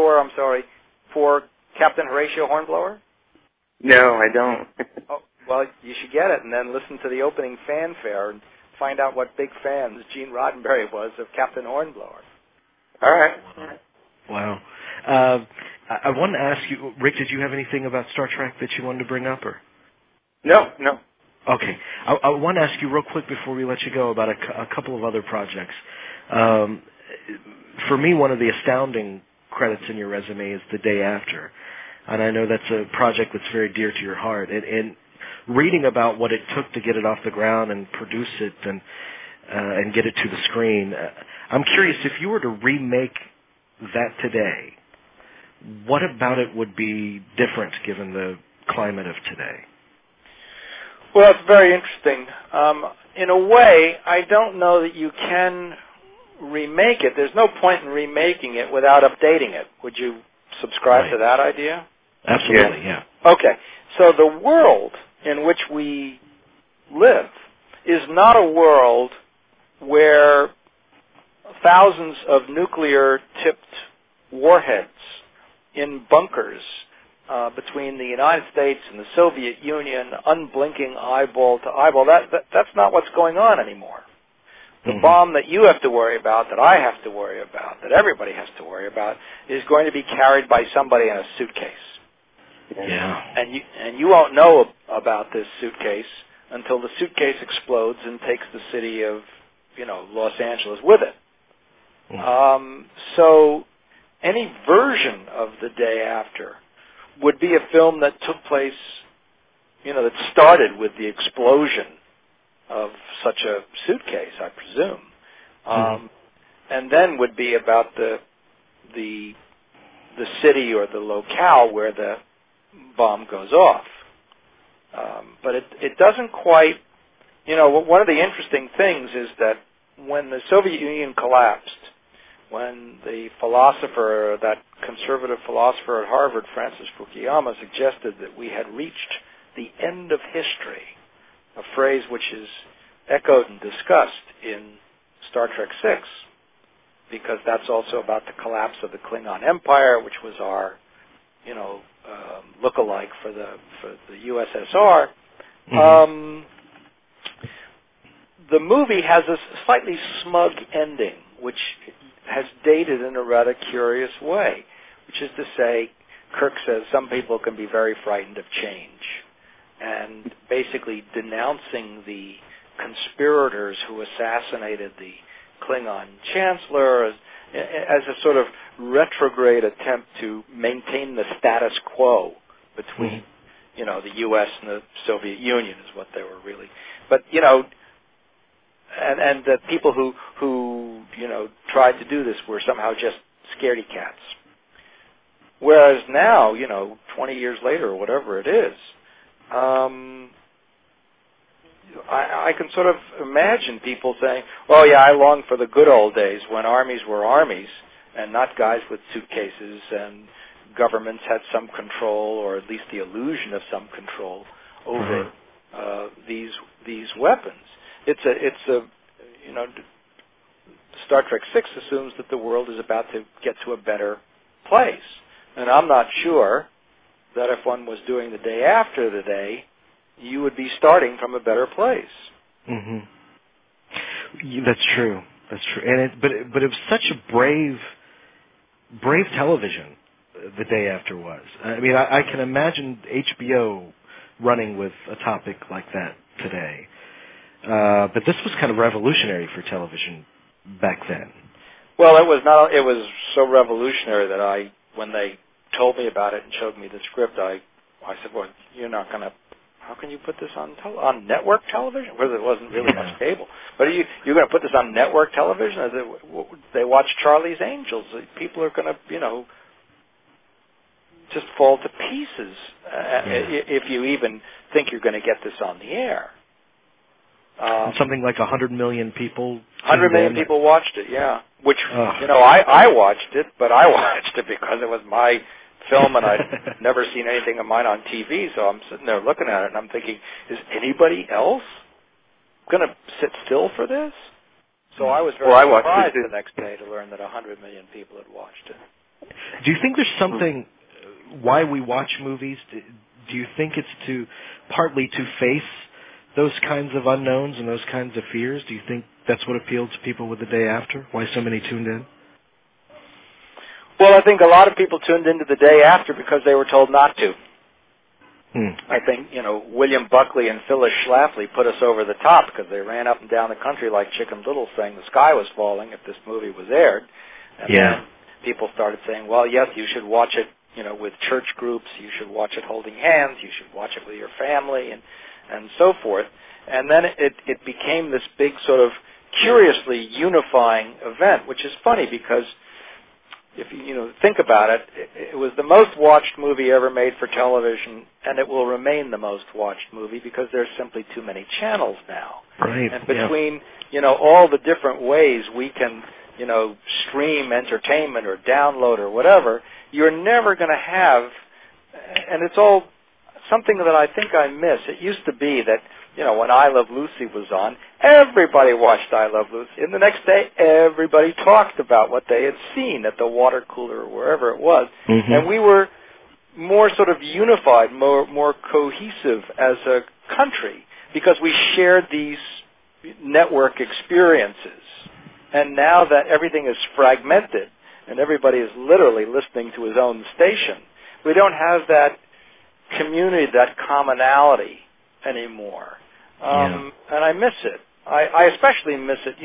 For Captain Horatio Hornblower? No, I don't. Oh, well, you should get it and then listen to the opening fanfare and find out what big fans Gene Roddenberry was of Captain Hornblower. All right. Wow. I wanted to ask you, Rick, did you have anything about Star Trek that you wanted to bring up, or? No. Okay. I want to ask you real quick before we let you go about a couple of other projects. For me, one of the astounding credits in your resume is The Day After. And I know that's a project that's very dear to your heart. And reading about what it took to get it off the ground and produce it and get it to the screen, I'm curious, if you were to remake that today, what about it would be different given the climate of today? Well, it's very interesting. In a way, I don't know that you can remake it. There's no point in remaking it without updating it. Would you subscribe to that idea? Absolutely, yeah. Okay. So the world in which we live is not a world where thousands of nuclear-tipped warheads in bunkers between the United States and the Soviet Union, unblinking eyeball to eyeball. That's not what's going on anymore. The bomb that you have to worry about, that I have to worry about, that everybody has to worry about, is going to be carried by somebody in a suitcase. Yeah. And you won't know about this suitcase until the suitcase explodes and takes the city of, Los Angeles with it. So any version of The Day After would be a film that took place, that started with the explosion of such a suitcase, I presume, and then would be about the city or the locale where the bomb goes off. But it doesn't quite, one of the interesting things is that when the Soviet Union collapsed, when the philosopher, that conservative philosopher at Harvard, Francis Fukuyama, suggested that we had reached the end of history, a phrase which is echoed and discussed in Star Trek VI, because that's also about the collapse of the Klingon Empire, which was our, look-alike for the USSR. the movie has a slightly smug ending, which has dated in a rather curious way, which is to say, Kirk says some people can be very frightened of change, and basically denouncing the conspirators who assassinated the Klingon chancellor as a sort of retrograde attempt to maintain the status quo between, the U.S. and the Soviet Union is what they were really. But, and the people who tried to do this were somehow just scaredy cats. Whereas now, 20 years later or whatever it is, I can sort of imagine people saying, "Oh yeah, I long for the good old days when armies were armies and not guys with suitcases, and governments had some control, or at least the illusion of some control over these weapons." Star Trek VI assumes that the world is about to get to a better place, and I'm not sure that if one was doing the day after the day, you would be starting from a better place. That's true. And but it was such a brave television the day after was. I mean, I can imagine HBO running with a topic like that today. But this was kind of revolutionary for television back then. Well, it was so revolutionary that when they told me about it and showed me the script, I said, "Well, you're not going to. How can you put this on network television? Because there wasn't really much cable. But you're going to put this on network television? They watch Charlie's Angels. People are going to, just fall to pieces if you even think you're going to get this on the air." Something like 100 million people. 100 million people watched it, yeah. Which, I watched it, but I watched it because it was my film, and I'd never seen anything of mine on TV, so I'm sitting there looking at it, and I'm thinking, is anybody else going to sit still for this? So I was very surprised the next day to learn that 100 million people had watched it. Do you think there's something, why we watch movies, do you think it's partly to face those kinds of unknowns and those kinds of fears? Do you think that's what appealed to people with The Day After? Why so many tuned in? Well, I think a lot of people tuned into The Day After because they were told not to. I think, William Buckley and Phyllis Schlafly put us over the top because they ran up and down the country like Chicken Little saying the sky was falling if this movie was aired. And then people started saying, well, yes, you should watch it, with church groups. You should watch it holding hands. You should watch it with your family and so forth. And then it became this big sort of curiously unifying event, which is funny because if you think about it, it was the most watched movie ever made for television, and it will remain the most watched movie because there's simply too many channels now. Right. And between all the different ways we can stream entertainment or download or whatever, you're never going to have, and it's all something that I think I miss. It used to be that when I Love Lucy was on, everybody watched I Love Lucy. And the next day, everybody talked about what they had seen at the water cooler or wherever it was. And we were more sort of unified, more cohesive as a country because we shared these network experiences. And now that everything is fragmented and everybody is literally listening to his own station, we don't have that community, that commonality anymore. And I miss it. I especially miss it,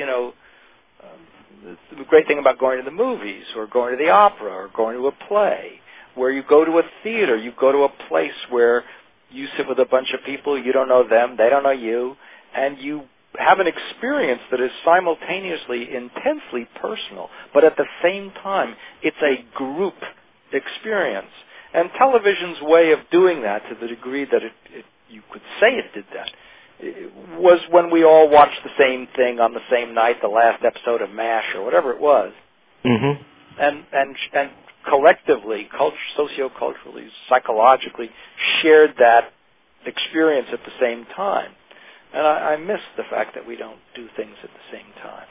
the great thing about going to the movies or going to the opera or going to a play, where you go to a theater, you go to a place where you sit with a bunch of people, you don't know them, they don't know you, and you have an experience that is simultaneously intensely personal, but at the same time, it's a group experience. And television's way of doing that, to the degree that you could say it did that, was when we all watched the same thing on the same night, the last episode of MASH or whatever it was, and collectively, socioculturally, psychologically, shared that experience at the same time. And I miss the fact that we don't do things at the same time.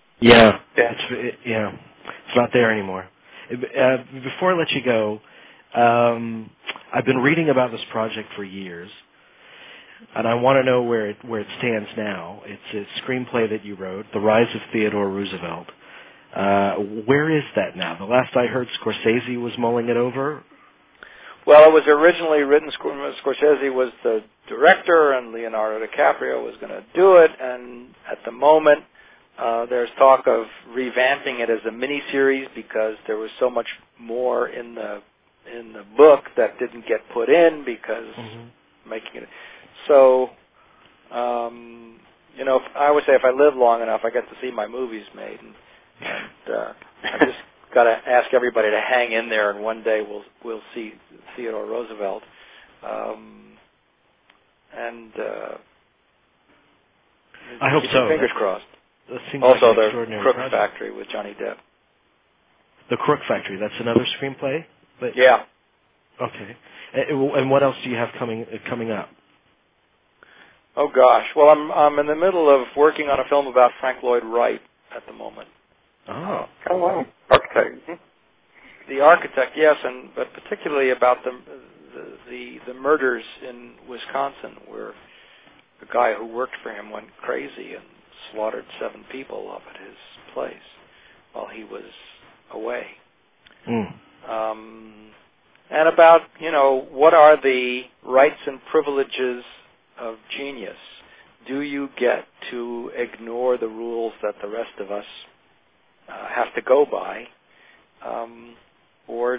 It's not there anymore. Before I let you go, I've been reading about this project for years. and I want to know where it stands now. It's a screenplay that you wrote, The Rise of Theodore Roosevelt. Where is that now? The last I heard, Scorsese was mulling it over. Well, it was originally written. Scorsese was the director, and Leonardo DiCaprio was going to do it. And at the moment, there's talk of revamping it as a miniseries because there was so much more in the book that didn't get put in because making it. So, I would say if I live long enough, I get to see my movies made, and I just got to ask everybody to hang in there, and one day we'll see Theodore Roosevelt. I hope so. Fingers crossed. Also, the Crook Factory with Johnny Depp. The Crook Factory. That's another screenplay. Yeah. Okay. And what else do you have coming up? Oh gosh. Well, I'm in the middle of working on a film about Frank Lloyd Wright at the moment. Oh wow. Architect. The architect, yes, but particularly about the murders in Wisconsin, where the guy who worked for him went crazy and slaughtered 7 people up at his place while he was away. And about, what are the rights and privileges of genius? Do you get to ignore the rules that the rest of us have to go by? Or,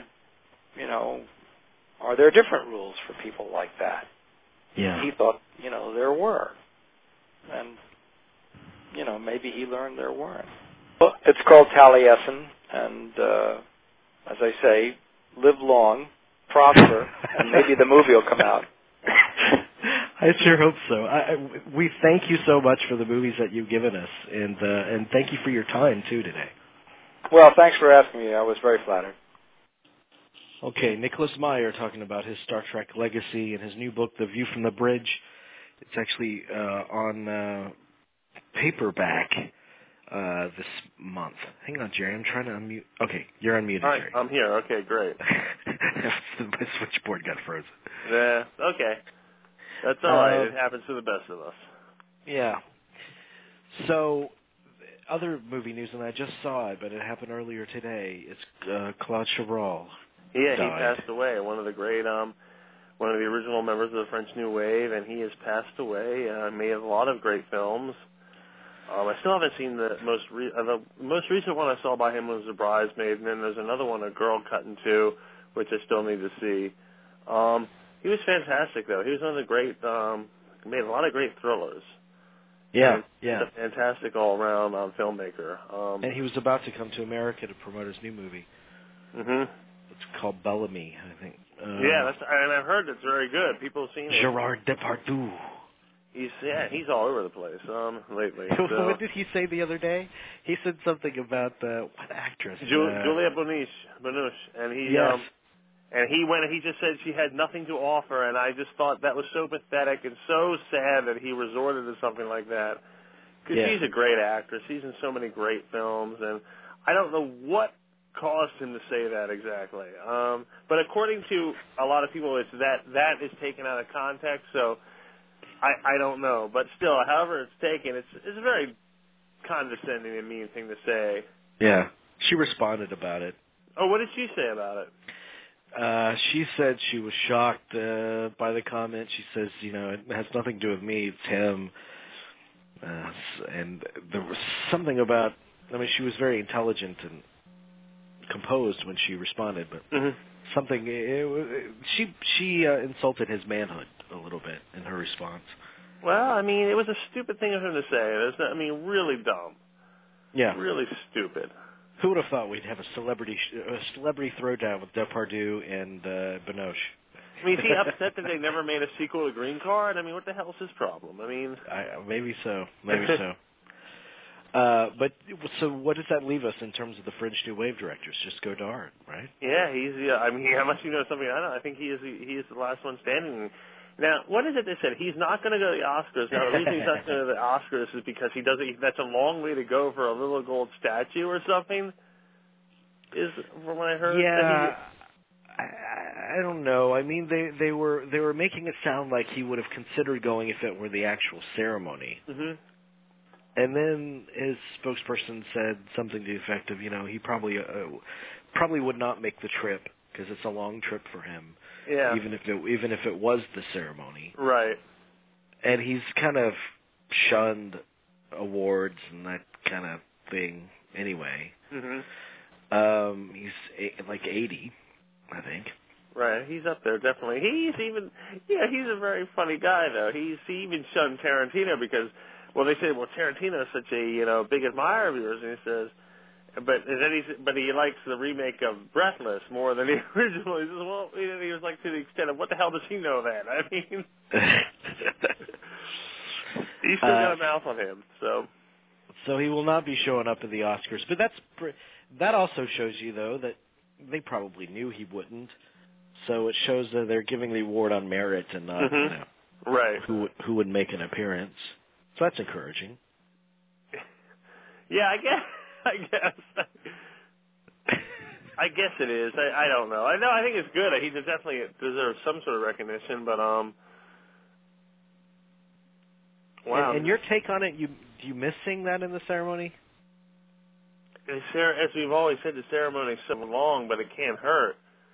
are there different rules for people like that? Yeah. He thought, there were. And, maybe he learned there weren't. Well, it's called Taliesin, and as I say, live long, prosper, and maybe the movie will come out. I sure hope so. We thank you so much for the movies that you've given us, and thank you for your time, too, today. Well, thanks for asking me. I was very flattered. Okay, Nicholas Meyer talking about his Star Trek legacy and his new book, The View from the Bridge. It's actually on paperback this month. Hang on, Jerry. I'm trying to unmute. Okay, you're unmuted, Hi, Jerry. I'm here. Okay, great. My switchboard got frozen. Yeah, okay. That's all right. It happens to the best of us. Yeah. So, other movie news, and I just saw it, but it happened earlier today. It's Claude Chabrol. Yeah, he died. passed away. One of the original members of the French New Wave, and he has passed away. Made a lot of great films. I still haven't seen the most recent one I saw by him was The Bridesmaid, and then there's another one, A Girl Cut in Two, which I still need to see. He was fantastic, though. He was one of the great, made a lot of great thrillers. Yeah, He's a fantastic all-around filmmaker. And he was about to come to America to promote his new movie. It's called Bellamy, I think. Yeah, and I've heard it's very good. People have seen it. Gerard Depardieu. He's all over the place lately. So. What did he say the other day? He said something about what actress? Julia Binoche, and he yes. And he went and he just said she had nothing to offer, and I just thought that was so pathetic and so sad that he resorted to something like that. Because she's a great actress. She's in so many great films, and I don't know what caused him to say that exactly. But according to a lot of people, it's that is taken out of context, so I don't know. But still, however it's taken, it's a very condescending and mean thing to say. Yeah. She responded about it. Oh, what did she say about it? She said she was shocked by the comment. She says, it has nothing to do with me, it's him. And there was something about, she was very intelligent and composed when she responded, but something, she insulted his manhood a little bit in her response. Well, it was a stupid thing of him to say. It was, really dumb. Yeah. Really stupid. Who would have thought we'd have a celebrity throwdown with Depardieu and Binoche? Is he upset that they never made a sequel to Green Card? What the hell's his problem? Maybe so. So what does that leave us in terms of the French New Wave directors? Just Godard, right? Yeah, he's. Unless you know something I don't know, I think he is the last one standing. Now, what is it they said? He's not going to go to the Oscars. Now, the reason he's not going to go to the Oscars is because he doesn't. That's a long way to go for a little gold statue or something. Is from what I heard. Yeah, I don't know. I mean, they were making it sound like he would have considered going if it were the actual ceremony. Mm-hmm. And then his spokesperson said something to the effect of, he probably would not make the trip because it's a long trip for him. Yeah. Even if it was the ceremony. Right. And he's kind of shunned awards and that kind of thing anyway. Mm-hmm. He's like 80, I think. Right, he's up there definitely. He's a very funny guy though. He even shunned Tarantino because, well, they say, well, Tarantino is such a big admirer of yours, and he says, but he likes the remake of Breathless more than the original. He says, well, he was like to the extent of what the hell does he know then? I mean, he's still got a mouth on him, so. So he will not be showing up at the Oscars, but that also shows you though that they probably knew he wouldn't. So it shows that they're giving the award on merit and not, right, who would make an appearance. So that's encouraging. Yeah, I guess it is. I don't know. I think it's good. He definitely deserves some sort of recognition, but wow. And your take on it? Do you miss seeing that in the ceremony? As we've always said, the ceremony's so long, but it can't hurt.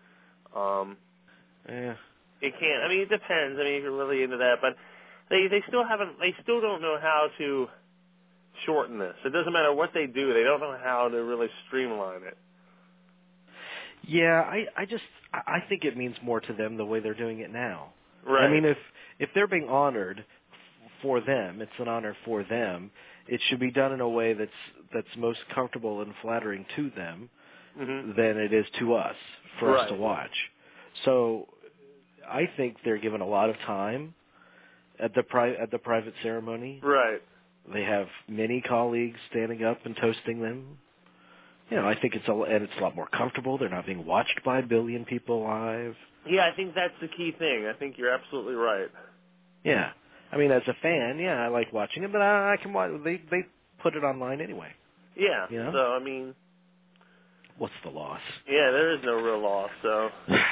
Yeah. It can't. I mean, it depends. I mean, if you're really into that, but they still don't know how to shorten this. It doesn't matter what they do; they don't know how to really streamline it. Yeah, I think it means more to them the way they're doing it now. Right. I mean, if they're being honored for them, it's an honor for them. It should be done in a way that's most comfortable and flattering to them than it is to us for us to watch. So I think they're given a lot of time at the private ceremony. Right. They have many colleagues standing up and toasting them. I think it's a lot more comfortable. They're not being watched by a billion people live. Yeah, I think that's the key thing. I think you're absolutely right. Yeah. I mean, as a fan, I like watching it, but I can watch. They put it online anyway. Yeah. You know? So I mean, what's the loss? Yeah, there is no real loss. So.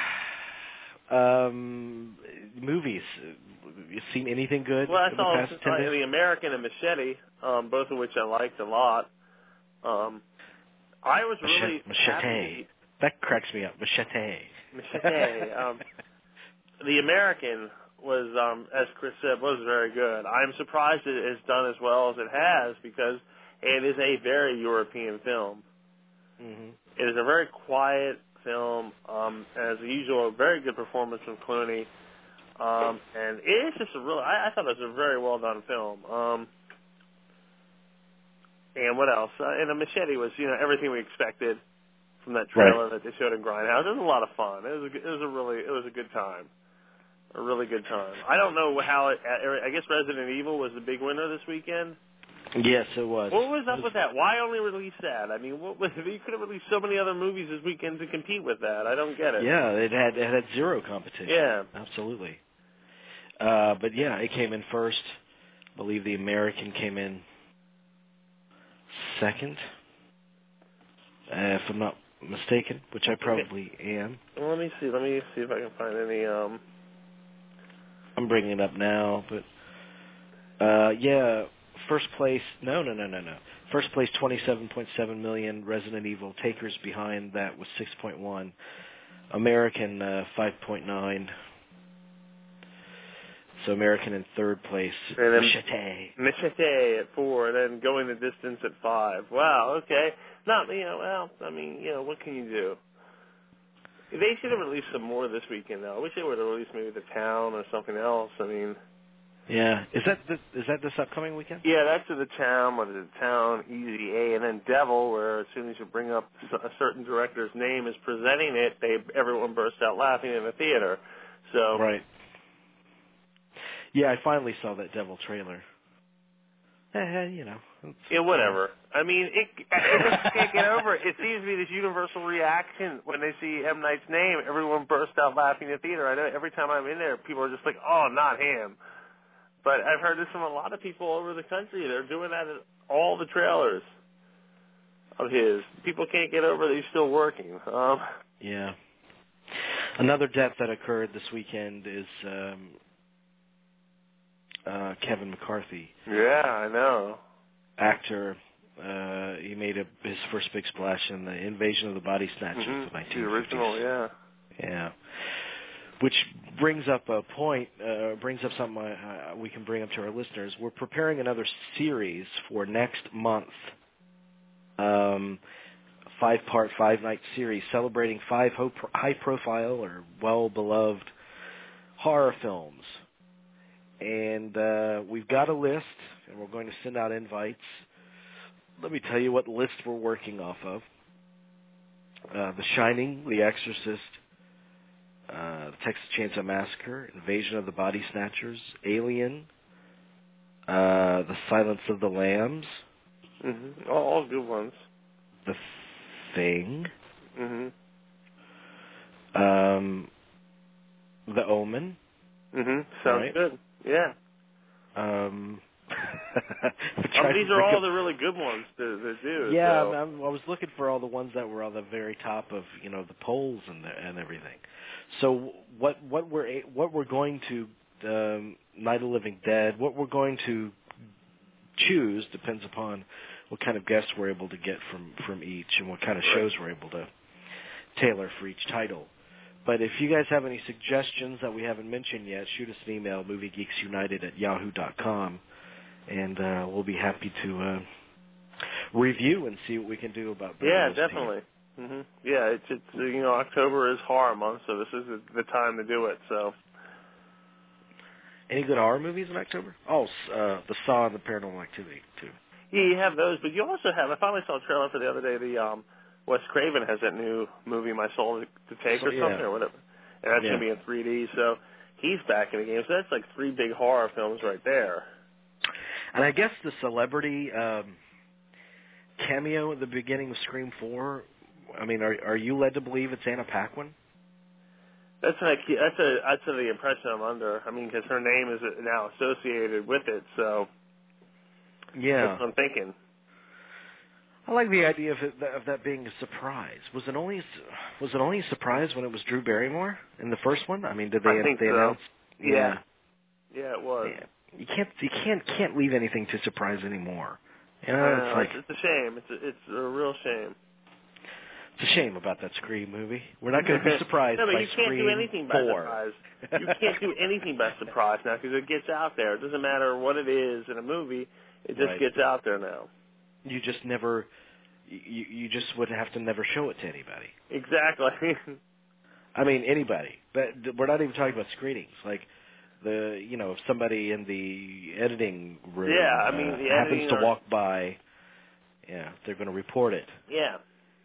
Movies. You seen anything good? Well, I in saw the past 10 days? The American and Machete, both of which I liked a lot. I was really happy. That cracks me up. Machete. The American was, as Chris said, was very good. I'm surprised it has done as well as it has because it is a very European film. Mm-hmm. It is a very quiet film. As usual, a very good performance from Clooney. And it's just I thought it was a very well done film. And what else? And the Machete was, everything we expected from that trailer that they showed in Grindhouse. It was a lot of fun. It was a good time. A really good time. I don't know how I guess Resident Evil was the big winner this weekend. Yes, it was. What was up with that? Why only release that? I mean, you could have released so many other movies this weekend to compete with that. I don't get it. Yeah, it had zero competition. Yeah. Absolutely. But yeah, it came in first. I believe the American came in second, if I'm not mistaken, which I probably am. Well, let me see if I can find any. I'm bringing it up now, but first place. No. First place, 27.7 million. Resident Evil. Takers behind that was 6.1. American 5.9. So American in third place. Machete at 4, and then Going the Distance at 5. Wow, okay. Not, what can you do? They should have released some more this weekend, though. I wish they would have released maybe The Town or something else. I mean... Yeah. Is that this upcoming weekend? Yeah, that's The Town, Town, Easy A, and then Devil, where as soon as you bring up a certain director's name is presenting it, everyone bursts out laughing in the theater. So... Right. Yeah, I finally saw that Devil trailer. Yeah, whatever. I mean, it just can't get over it. It seems to be this universal reaction when they see M. Night's name. Everyone bursts out laughing in the theater. I know every time I'm in there, people are just like, oh, not him. But I've heard this from a lot of people all over the country. They're doing that in all the trailers of his. People can't get over that he's still working. Yeah. Another death that occurred this weekend is Kevin McCarthy. Yeah, I know. Actor. He made his first big splash in the Invasion of the Body Snatchers of 1950s. The original, yeah. Yeah. Which brings up a point, brings up something we can bring up to our listeners. We're preparing another series for next month. 5-part, 5-night series celebrating 5 high-profile or well-beloved horror films. And we've got a list, and we're going to send out invites. Let me tell you what list we're working off of. The Shining, The Exorcist, the Texas Chainsaw Massacre, Invasion of the Body Snatchers, Alien, The Silence of the Lambs. Mm-hmm. All good ones. The Thing. Mm-hmm. The Omen. Mm-hmm. Sounds good. Yeah. These are all the really good ones to do. Yeah, so. I was looking for all the ones that were on the very top of the polls and everything. So what we're going to Night of the Living Dead, what we're going to choose depends upon what kind of guests we're able to get from each and what kind of shows we're able to tailor for each title. But if you guys have any suggestions that we haven't mentioned yet, shoot us an email, moviegeeksunited@yahoo.com, and we'll be happy to review and see what we can do about bringing those definitely. Mm-hmm. Yeah, it's October is horror month, so this is the time to do it. So, any good horror movies in October? Oh, The Saw and the Paranormal Activity too. Yeah, you have those, but you also have. I finally saw a trailer for the other day. The Wes Craven has that new movie, My Soul to Take, or something, or whatever, and that's going to be in 3D. So he's back in the game. So that's like 3 big horror films right there. And I guess the celebrity cameo at the beginning of Scream 4. I mean, are you led to believe it's Anna Paquin? That's the impression I'm under. I mean, because her name is now associated with it, so yeah, that's what I'm thinking. I like the idea of that being a surprise. Was it only a surprise when it was Drew Barrymore in the first one? I mean, did they announce? Yeah, it was. Yeah. You can't leave anything to surprise anymore. It's a shame. It's a real shame. It's a shame about that Scream movie. We're not going to be surprised by Scream 4. No, but you can't do anything by surprise. You can't do anything by surprise now because it gets out there. It doesn't matter what it is in a movie. It just gets out there now. You just never, you just would have to never show it to anybody. Exactly. I mean, anybody. But we're not even talking about screenings. Like, if somebody in the editing room happens to walk by, they're going to report it. Yeah.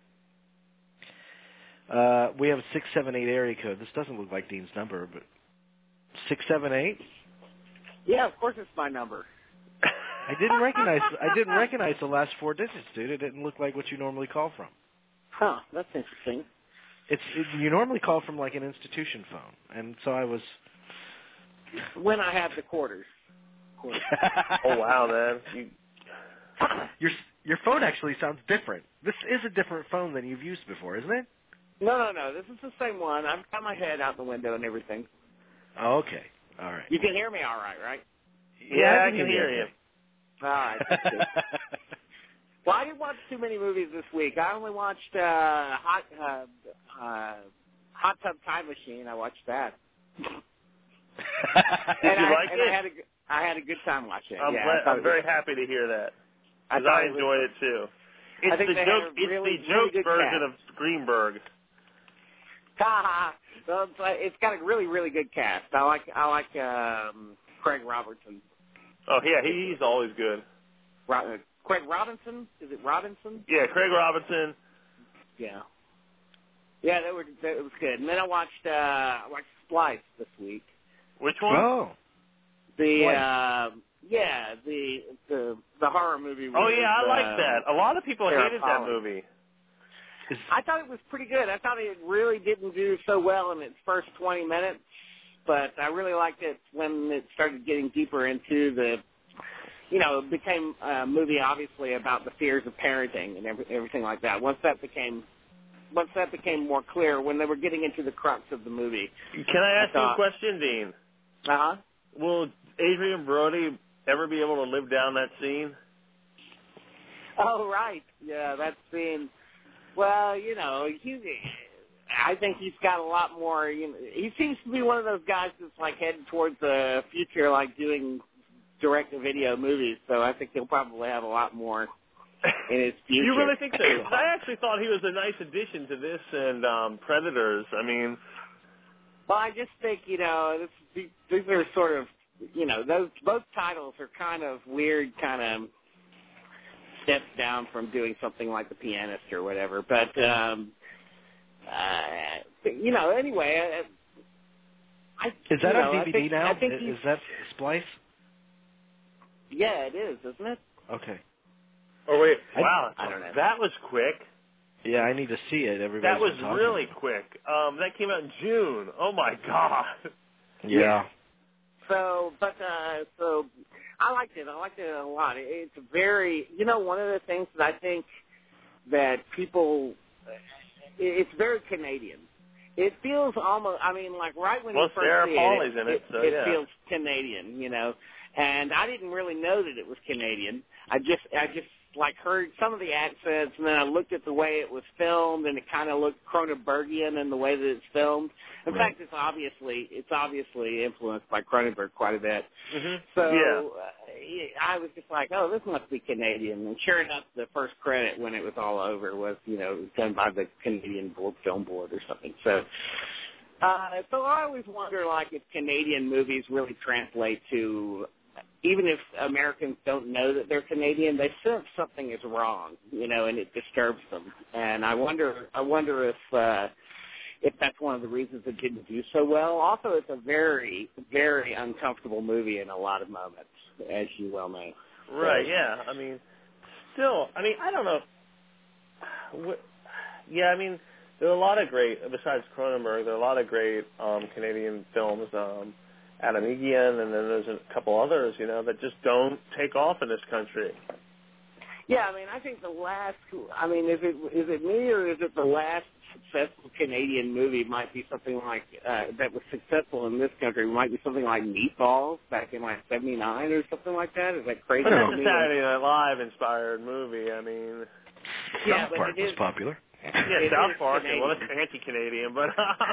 We have a 678 area code. This doesn't look like Dean's number, but 678? Yeah, of course it's my number. I didn't recognize the last 4 digits, dude. It didn't look like what you normally call from. Huh, that's interesting. You normally call from like an institution phone, and so I was. When I have the quarters. Oh wow, man! Your phone actually sounds different. This is a different phone than you've used before, isn't it? No. This is the same one. I've got my head out the window and everything. Oh, okay. All right. You can hear me all right? Yeah, I can hear you. All right. Well, I didn't watch too many movies this week. I only watched Hot Tub Time Machine. I watched that. Did you like it? I had a good time watching it. I'm very happy to hear that. Because I enjoyed it too. It's the joke version of Greenberg. Well, it's got a really, really good cast. I like Craig Robertson. Oh yeah, he's always good. Craig Robinson? Is it Robinson? Yeah, Craig Robinson. Yeah. Yeah, that was good. And then I watched Splice this week. Which one? Oh. The horror movie. Oh yeah, I like that. A lot of people hated that movie. I thought it was pretty good. I thought it really didn't do so well in its first 20 minutes, but I really liked it when it started getting deeper into it became a movie obviously about the fears of parenting and everything like that. Once once that became more clear, when they were getting into the crux of the movie. Can I ask you a question, Dean? Uh-huh. Will Adrian Brody ever be able to live down that scene? Oh, right. Yeah, that scene. Well, you know, I think he's got a lot more. You know, he seems to be one of those guys that's like heading towards the future, like doing direct-to-video movies. So I think he'll probably have a lot more in his future. You really think so? I actually thought he was a nice addition to this and Predators. I mean, well, I just think, you know, these are sort of, you know, both titles are kind of weird, kind of steps down from doing something like The Pianist or whatever. But you know, anyway, is that on DVD think, now? I think is that Splice? Yeah, it is, isn't it? Okay. Oh wait! Wow, I don't know. That was quick. Yeah, I need to see it. Everybody. That was really quick. That came out in June. Oh my God. Yeah. So I liked it. I liked it a lot. It's very, you know, one of the things that I think that people, it's very Canadian. It feels almost, I mean, like right when you first Sarah see Pauli's it, in it, so yeah. feels Canadian, you know. And I didn't really know that it was Canadian. I just like heard some of the accents, and then I looked at the way it was filmed, and it kind of looked Cronenbergian in the way that it's filmed. In fact, it's obviously influenced by Cronenberg quite a bit. Mm-hmm. So I was just like, oh, this must be Canadian. And sure enough, the first credit when it was all over was, you know, done by the Canadian Film Board or something. So I always wonder, like, if Canadian movies really translate to, even if Americans don't know that they're Canadian, they sense something is wrong, you know, and it disturbs them. And I wonder if that's one of the reasons it didn't do so well. Also, it's a very, very uncomfortable movie in a lot of moments, as you well know. Right, yeah. I mean, still, I mean, I don't know. Yeah, I mean, there are a lot of great, besides Cronenberg, there are a lot of great Canadian films, Adam Egian, and then there's a couple others, you know, that just don't take off in this country. Yeah, I mean, I think is it me or is it the last successful Canadian movie might be something like, that was successful in this country, might be something like Meatballs back in like 79 or something like that? Is that crazy? It's a Saturday Night Live inspired movie, I mean. South Park was popular. Yeah, South Park, well, it's anti-Canadian, but...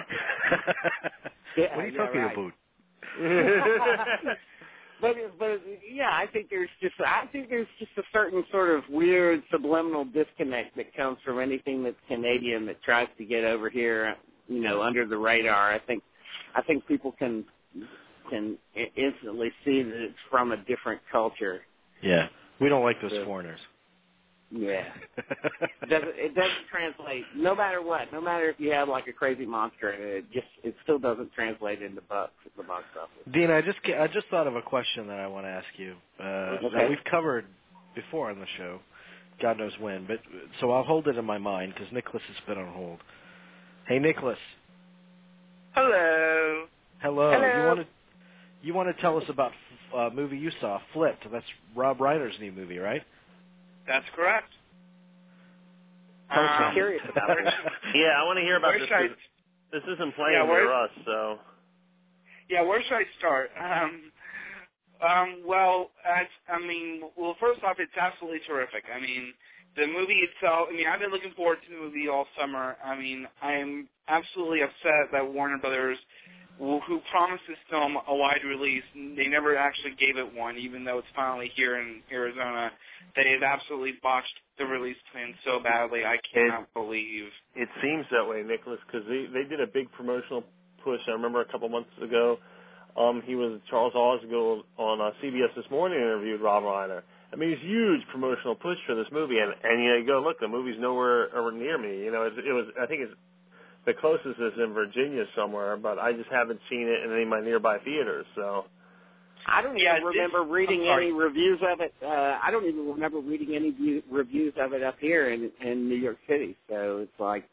What are you talking about? But yeah, I think there's just a certain sort of weird subliminal disconnect that comes from anything that's Canadian that tries to get over here, you know, under the radar. I think people can instantly see that it's from a different culture. Yeah, we don't like those foreigners. Yeah, it doesn't translate. No matter what, no matter if you have like a crazy monster, it still doesn't translate into bucks at the box office. Dean, I just thought of a question that I want to ask you that we've covered before on the show, God knows when, but so I'll hold it in my mind because Nicholas has been on hold. Hey, Nicholas. Hello. Hello. You want to tell us about a movie you saw, Flipped? That's Rob Reiner's new movie, right? That's correct. I'm curious about it. Yeah, I want to hear about this. This isn't playing for us, so. Yeah, where should I start? Well, first off, it's absolutely terrific. I mean, the movie itself, I've been looking forward to the movie all summer. I'm absolutely upset that Warner Brothers, who promised this film a wide release, they never actually gave it one, even though it's finally here in Arizona. They've absolutely botched the release plan so badly, I cannot believe. It seems that way, Nicholas, because they did a big promotional push. I remember a couple months ago, Charles Osgood on CBS This Morning interviewed Rob Reiner. I mean, it's a huge promotional push for this movie, and you go, look, the movie's nowhere near me. You know, I think it's the closest is in Virginia somewhere, but I just haven't seen it in any of my nearby theaters, so. I don't even remember reading any reviews of it. I don't even remember reading any reviews of it up here in New York City. So it's like,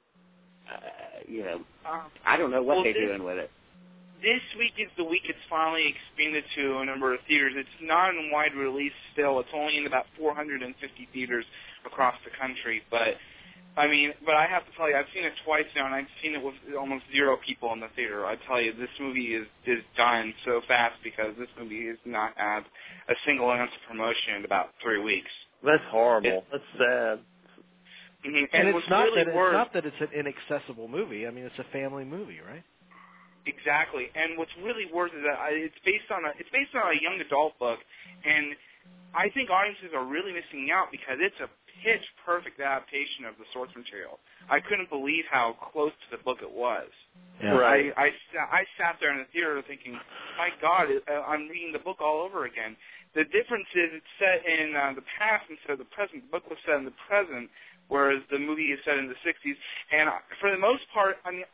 I don't know what they're doing with it. This week is the week it's finally expanded to a number of theaters. It's not in wide release still. It's only in about 450 theaters across the country. But I mean, but I have to tell you, I've seen it twice now, and I've seen it with almost 0 people in the theater. I tell you, this movie is dying so fast because this movie has not had a single ounce of promotion in about 3 weeks. That's horrible. That's sad. Mm-hmm. And it's not really that it's an inaccessible movie. I mean, it's a family movie, right? Exactly. And what's really worse is that it's based on a young adult book, and I think audiences are really missing out because it's a pitch-perfect adaptation of the source material. I couldn't believe how close to the book it was. Yeah. Right. I sat there in the theater thinking, my God, I'm reading the book all over again. The difference is it's set in the past instead of the present. The book was set in the present, whereas the movie is set in the 60s. And for the most part, I mean,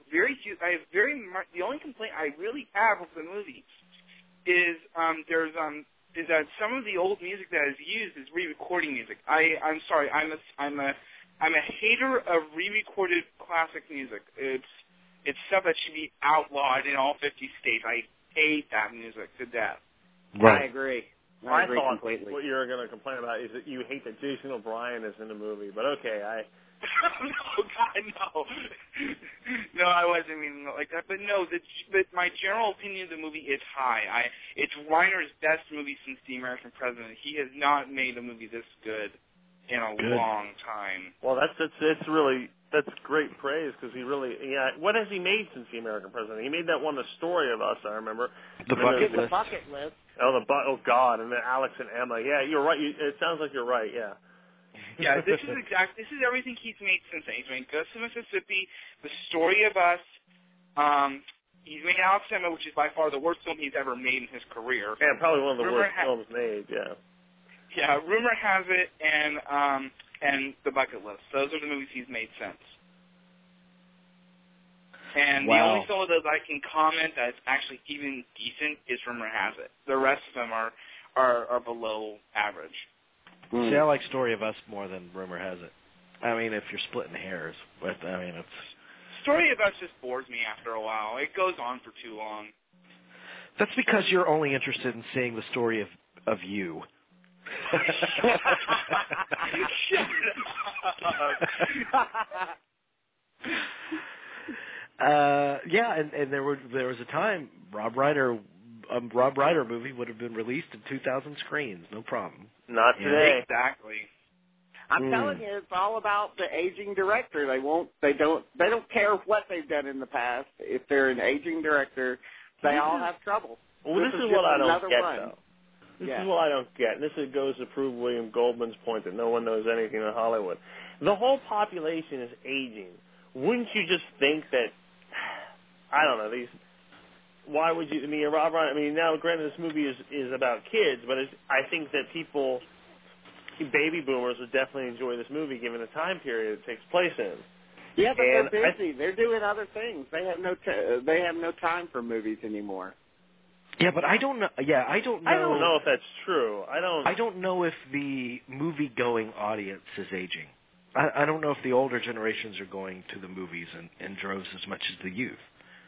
the only complaint I really have with the movie is is that some of the old music that is used is re-recording music. I'm sorry, I'm a hater of re-recorded classic music. It's stuff that should be outlawed in all 50 states. I hate that music to death. Right. I agree. I agree thought completely. what you were going to complain about is that you hate that Jason O'Brien is in the movie, but okay, No, God, no. No, I wasn't meaning it like that. But no, but my general opinion of the movie is high. It's Reiner's best movie since The American President. He has not made a movie this good in a long time. Well, that's great praise because he really, what has he made since The American President? He made that one, The Story of Us, I remember. The Bucket List. The Bucket List. Oh God, and then Alex and Emma. Yeah, you're right. It sounds like you're right. Yeah. Yeah, this is everything he's made since then. He's made Ghost of Mississippi, The Story of Us. He's made Alex and Emma, which is by far the worst film he's ever made in his career. Yeah, probably one of the worst films made. Yeah. Yeah, Rumor Has It and The Bucket List. Those are the movies he's made since. And the only film that I can comment that's actually even decent is Rumor Has It. The rest of them are below average. See, I like Story of Us more than Rumor Has It. I mean, if you're splitting hairs, but I mean, it's Story of Us just bores me after a while. It goes on for too long. That's because you're only interested in seeing the story of you. Shut up. Yeah, and there was a time Rob Reiner movie would have been released in 2,000 screens, no problem. Not today. Exactly. I'm telling you, it's all about the aging director. They don't care what they've done in the past. If they're an aging director, they all have trouble. Well, this is what I don't get, though. This is what I don't get, and this goes to prove William Goldman's point that no one knows anything in Hollywood. The whole population is aging. Wouldn't you just think that, I don't know, why would you, Rob Reiner, now granted this movie is about kids, but I think that baby boomers would definitely enjoy this movie given the time period it takes place in. Yeah, but they're busy. They're doing other things. They have no time for movies anymore. Yeah, but I don't know. Yeah, I don't know. I don't know if that's true. I don't know if the movie-going audience is aging. I don't know if the older generations are going to the movies in droves as much as the youth.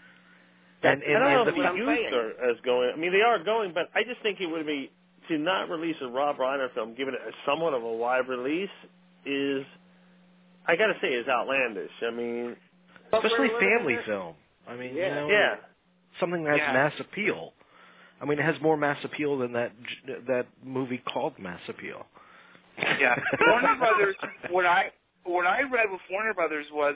I don't know if the youth are as going. They are going, but I just think it would be to not release a Rob Reiner film, given it somewhat of a wide release, is I got to say is outlandish. Especially family film. Something that has mass appeal. It has more mass appeal than that movie called Mass Appeal. Yeah, Warner Brothers. What I read with Warner Brothers was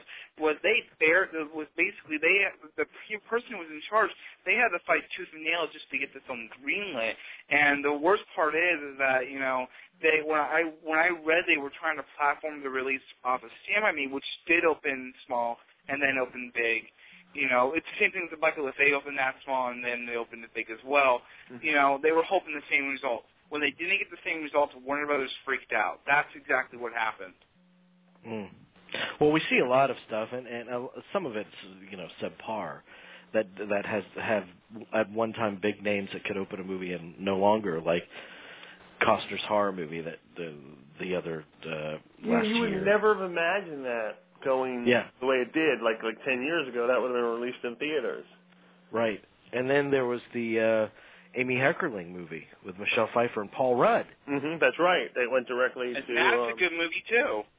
basically the person who was in charge. They had to fight tooth and nail just to get this film greenlit. And the worst part is that when I read they were trying to platform the release off of Stand By Me, which did open small and then open big. It's the same thing with the Bucket List. They opened that small and then they opened it big as well. Mm-hmm. They were hoping the same result. When they didn't get the same result, Warner Brothers freaked out. That's exactly what happened. Mm. Well, we see a lot of stuff, and some of it's subpar that have at one time big names that could open a movie and no longer, like Costner's horror movie that the other last year. You would never have imagined that going the way it did, like 10 years ago. That would have been released in theaters. Right, and then there was the Amy Heckerling movie with Michelle Pfeiffer and Paul Rudd. Mm-hmm, that's right. They went directly to. That's a good movie too.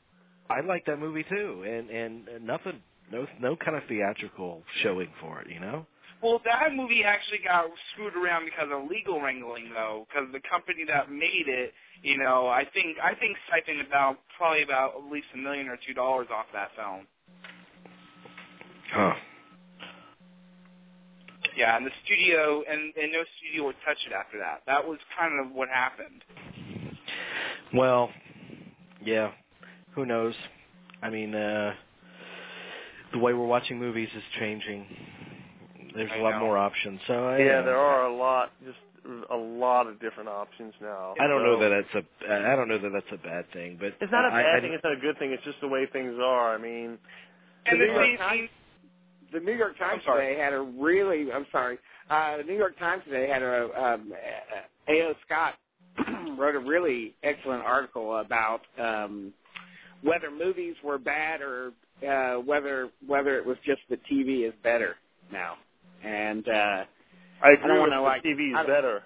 I like that movie too, and nothing, no kind of theatrical showing for it, you know. Well, that movie actually got screwed around because of legal wrangling, though, because the company that made it, you know, I think siphoned probably about at least $1 million or $2 off that film. Huh. Yeah, and the studio and no studio would touch it after that. That was kind of what happened. Well, yeah, who knows? I mean, the way we're watching movies is changing. There's a lot more options. So there are a lot of different options now. I don't know that that's a bad thing, but it's not a bad thing. It's not a good thing. It's just the way things are. I mean, and the New York Times today had a really. I'm sorry. The New York Times today had A.O. Scott wrote a really excellent article about whether movies were bad or whether it was just that TV is better now. And I agree with the TV is better.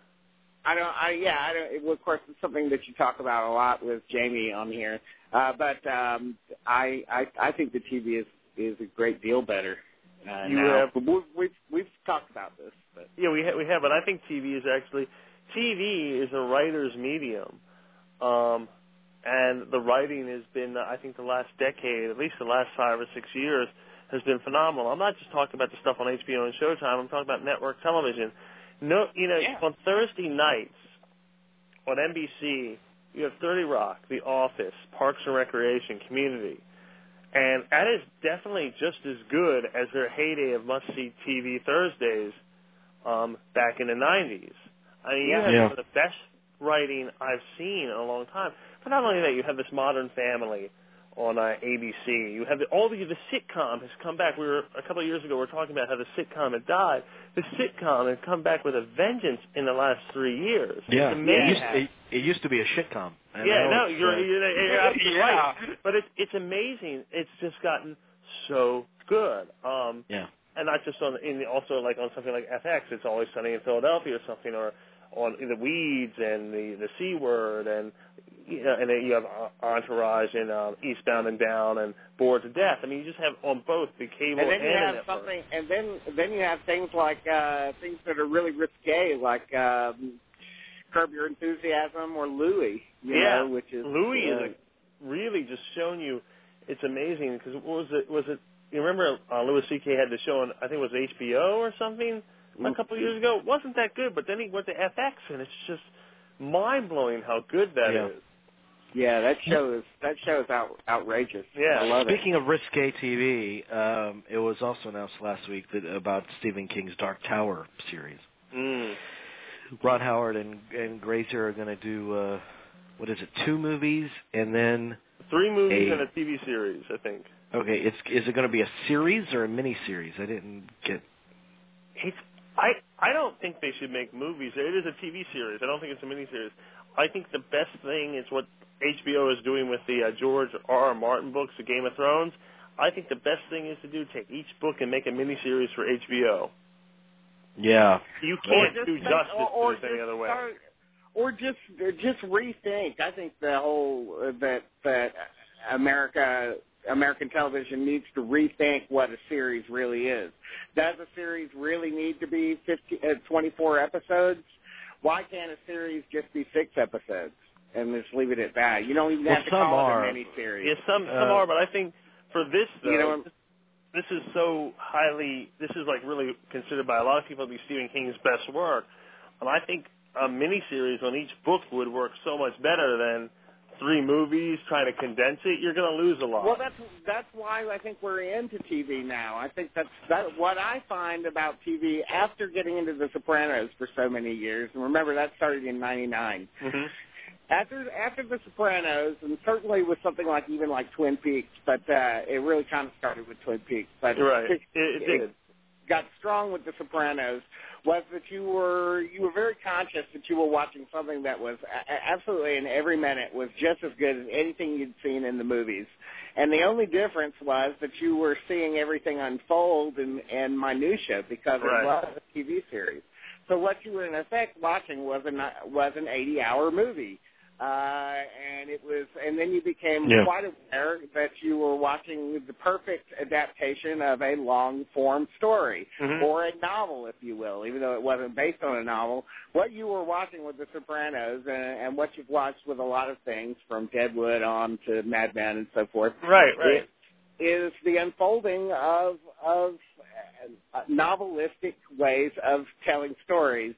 Of course, it's something that you talk about a lot with Jamie on here. But I think the TV is a great deal better now. We've talked about this. But. Yeah, we have. But I think TV is a writer's medium. And the writing has been, I think, the last decade, at least the last 5 or 6 years, has been phenomenal. I'm not just talking about the stuff on HBO and Showtime. I'm talking about network television. On Thursday nights on NBC, you have 30 Rock, The Office, Parks and Recreation, Community. And that is definitely just as good as their heyday of must-see TV Thursdays back in the 90s. I mean, you have some of the best writing I've seen in a long time. But not only that, you have this Modern Family on ABC. You have the sitcom has come back. A couple of years ago, we were talking about how the sitcom had died. The sitcom has come back with a vengeance in the last 3 years. Yeah, it used to be a shitcom. You're absolutely right. But it's amazing. It's just gotten so good. And not just also like on something like FX. It's Always Sunny in Philadelphia or something, or on The Weeds and the C Word, and and then you have Entourage and Eastbound and Down and Bored to Death. I mean, you just have on both the cable and the network. Then you have things like things that are really risque, like Curb Your Enthusiasm or Louie. Which is Louie is really just showing you. It's amazing because what was it? You remember Louis C.K. had the show on, I think it was HBO or something a couple of years ago. It wasn't that good, but then he went to FX, and it's just mind-blowing how good that is. Yeah, that show is outrageous. Yeah. I love Speaking of risque TV, it was also announced last week about Stephen King's Dark Tower series. Ron Howard and Grazer are going to do, 2 movies and then 3 movies and a TV series, I think. Okay, is it going to be a series or a mini-series? I didn't get... I don't think they should make movies. It is a TV series. I don't think it's a mini-series. I think the best thing is what HBO is doing with the George R.R. Martin books, The Game of Thrones. I think the best thing is to take each book and make a mini-series for HBO. Yeah. You can't do justice to this any other way. Or just rethink. I think the whole that American television needs to rethink what a series really is. Does a series really need to be 24 episodes? Why can't a series just be 6 episodes and just leave it at that? You don't even have to call it a mini-series. Yeah, some are, but I think for this, though, this is so highly, this is like really considered by a lot of people to be Stephen King's best work. And I think a mini-series on each book would work so much better than 3 movies, trying to condense it. You're going to lose a lot. Well, that's why I think we're into TV now. I think that's what I find about TV after getting into The Sopranos for so many years. And remember, that started in '99. Mm-hmm. After The Sopranos, and certainly with something like Twin Peaks, but it really kind of started with Twin Peaks. But right, it did. Got strong with The Sopranos. Was that you were very conscious that you were watching something that was absolutely in every minute was just as good as anything you'd seen in the movies. And the only difference was that you were seeing everything unfold in minutia because it was a TV series. So what you were in effect watching was an 80-hour movie. And and then you became quite aware that you were watching the perfect adaptation of a long-form story, or a novel, if you will, even though it wasn't based on a novel. What you were watching with The Sopranos, and what you've watched with a lot of things, from Deadwood on to Mad Men and so forth, right, is the unfolding of novelistic ways of telling stories,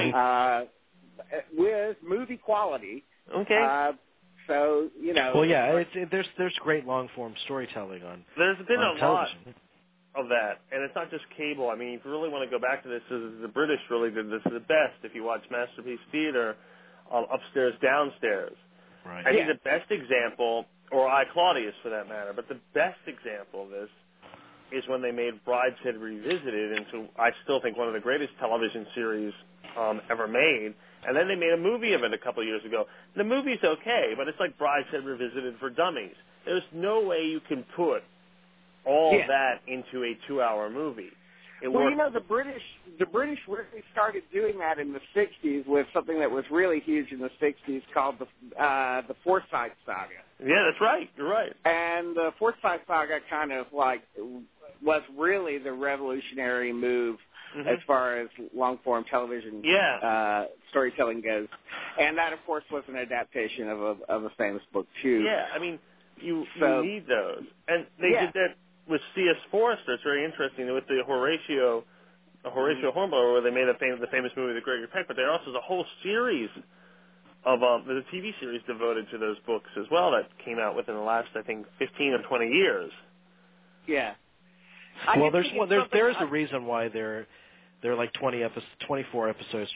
with movie quality. Okay. So, you know. Well, yeah, there's great long-form storytelling on There's been a television. lot of that, and it's not just cable. I mean, if you really want to go back to this, the British really did this the best. If you watch Masterpiece Theater, Upstairs, Downstairs. Right. I think the best example, or I, Claudius for that matter, but the best example of this is when they made Brideshead Revisited into, I still think, one of the greatest television series ever made. And then they made a movie of it a couple of years ago. The movie's okay, but it's like Brideshead Revisited for dummies. There's no way you can put all that into a 2-hour movie. You know, the British really started doing that in the 60s with something that was really huge in the 60s called the Forsyte Saga. Yeah, that's right. You're right. And the Forsyte Saga kind of like was really the revolutionary move as far as long-form television storytelling goes. And that, of course, was an adaptation of a famous book, too. Yeah, I mean, you need those. And they did that with C.S. Forrester. It's very interesting with the Horatio Hornblower, where they made the famous movie The Gregory Peck, but there also is a whole series of the TV series devoted to those books as well that came out within the last, I think, 15 or 20 years. Yeah. Well, there's a reason why they're like 20 to 24 episodes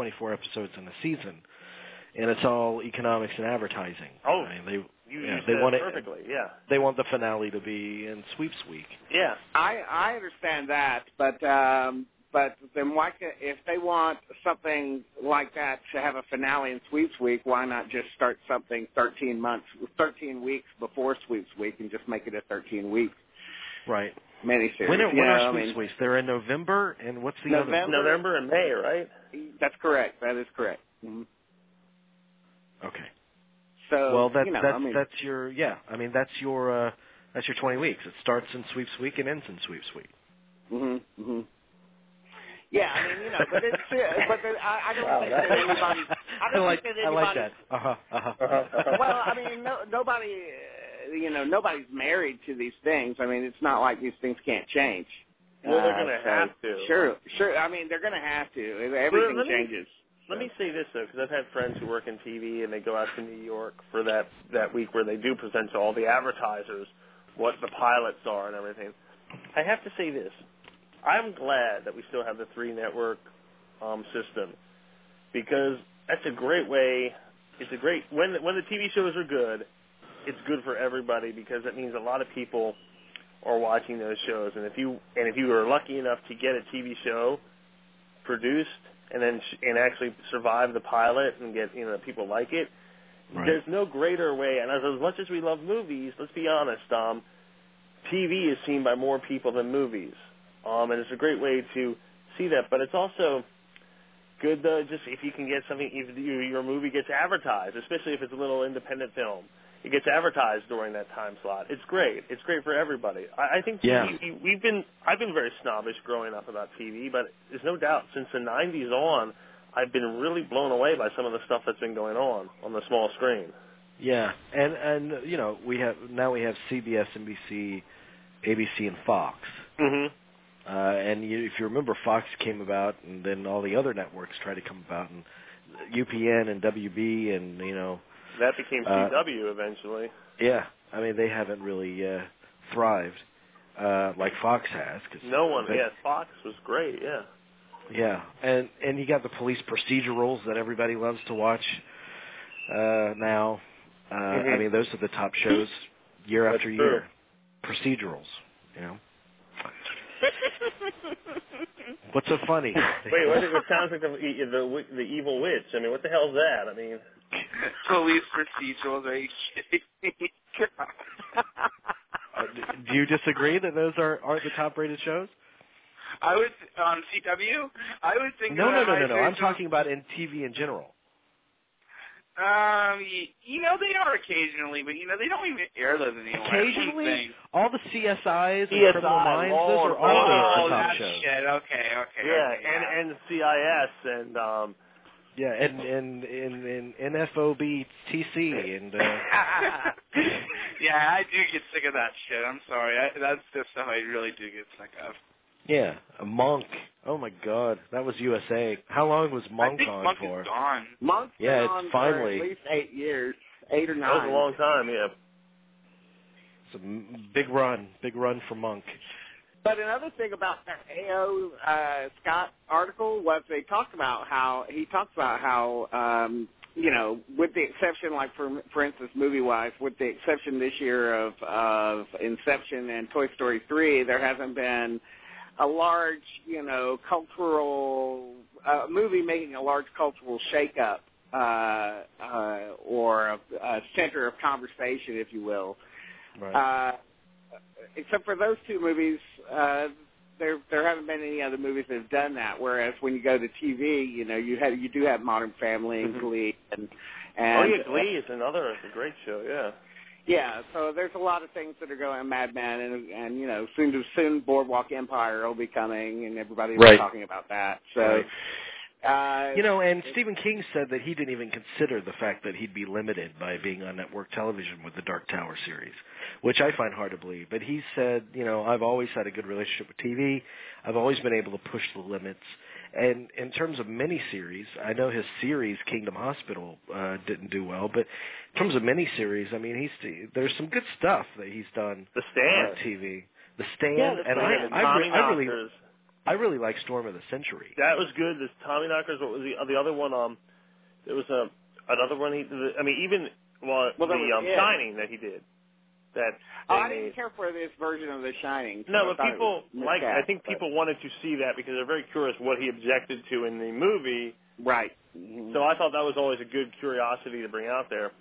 in a season, and it's all economics and advertising. Oh, I mean, they want it perfectly. Yeah, they want the finale to be in Sweeps Week. Yeah, I understand that, but then why if they want something like that to have a finale in Sweeps Week, why not just start something 13 weeks before Sweeps Week and just make it a 13-week? Right. Miniseries. When are Sweeps Weeks? They're in November, and what's the other? November and May, right? That's correct. That is correct. Mm-hmm. Okay. So that's your that's your 20 weeks. It starts in Sweeps Week and ends in Sweeps Week. Yeah, I mean, but it's I don't think that anybody. I like that. Well, I mean, nobody. Nobody's married to these things. I mean, it's not like these things can't change. Well, they're going to have to. Sure. I mean, they're going to have to. Everything changes. Let me say this, though, because I've had friends who work in TV, and they go out to New York for that week where they do present to all the advertisers what the pilots are and everything. I have to say this. I'm glad that we still have the 3-network system, because that's a great way. It's a great when the TV shows are good. It's good for everybody, because that means a lot of people are watching those shows. And if you are lucky enough to get a TV show produced and actually survive the pilot and get people like it, there's no greater way. And as much as we love movies, let's be honest, TV is seen by more people than movies, and it's a great way to see that. But it's also good just if you can get something, if your movie gets advertised, especially if it's a little independent film. It gets advertised during that time slot. It's great. It's great for everybody. I think TV, I've been very snobbish growing up about TV, but there's no doubt since the 90s on, I've been really blown away by some of the stuff that's been going on the small screen. Yeah, and we have CBS, NBC, ABC, and Fox. And if you remember, Fox came about, and then all the other networks tried to come about, and UPN and WB, and that became CW eventually. Yeah, I mean, they haven't really thrived like Fox has. Fox was great, Yeah, and you got the police procedurals that everybody loves to watch now. I mean, those are the top shows year after year. Procedurals, What's so funny? Wait, what sounds like the evil witch? I mean, what the hell is that? I mean, police procedurals. Are you kidding? Do you disagree that those aren't the top-rated shows? I would on CW. I would think. No. I'm talking about in TV in general. They are occasionally, but they don't even air those anymore. Occasionally, all the CSIs and CSI, Criminal Minds, those are Law all Oh, top that shows. shit. Okay. Yeah, Okay, and CIS and Yeah, and NFOB TC and yeah, I do get sick of that shit. I'm sorry. That's just stuff I really do get sick of. yeah, a Monk. Oh my God, that was USA. How long was Monk I think on Monk for? is gone. Monk's been Yeah, it's on finally- for at least 8 years, 8 or 9. that was a long time. Yeah. It's a big run for Monk. But another thing about that A.O. Scott article was he talks about how with the exception, like for instance, movie-wise, with the exception this year of Inception and Toy Story 3, there hasn't been a large, cultural movie making a large cultural shakeup or a center of conversation, if you will. Right. Except for those two movies, there haven't been any other movies that have done that. Whereas when you go to TV, you do have Modern Family and Glee and Glee is a great show. Yeah. Yeah, so there's a lot of things that are going. Mad Men and soon Boardwalk Empire will be coming, and everybody will be talking about that. So. Right. And Stephen King said that he didn't even consider the fact that he'd be limited by being on network television with the Dark Tower series, which I find hard to believe. But he said, I've always had a good relationship with TV. I've always been able to push the limits. And in terms of miniseries, I know his series, Kingdom Hospital, didn't do well. But in terms of miniseries, I mean, there's some good stuff that he's done The Stand. on TV. The Stand. Yeah, The And I really like Storm of the Century. That was good. This Tommy Knockers. What was the other one? There was another one. Shining that he did. I didn't care for this version of The Shining. So No, but people I think people wanted to see that because they're very curious what he objected to in the movie. Right. So I thought that was always a good curiosity to bring out there.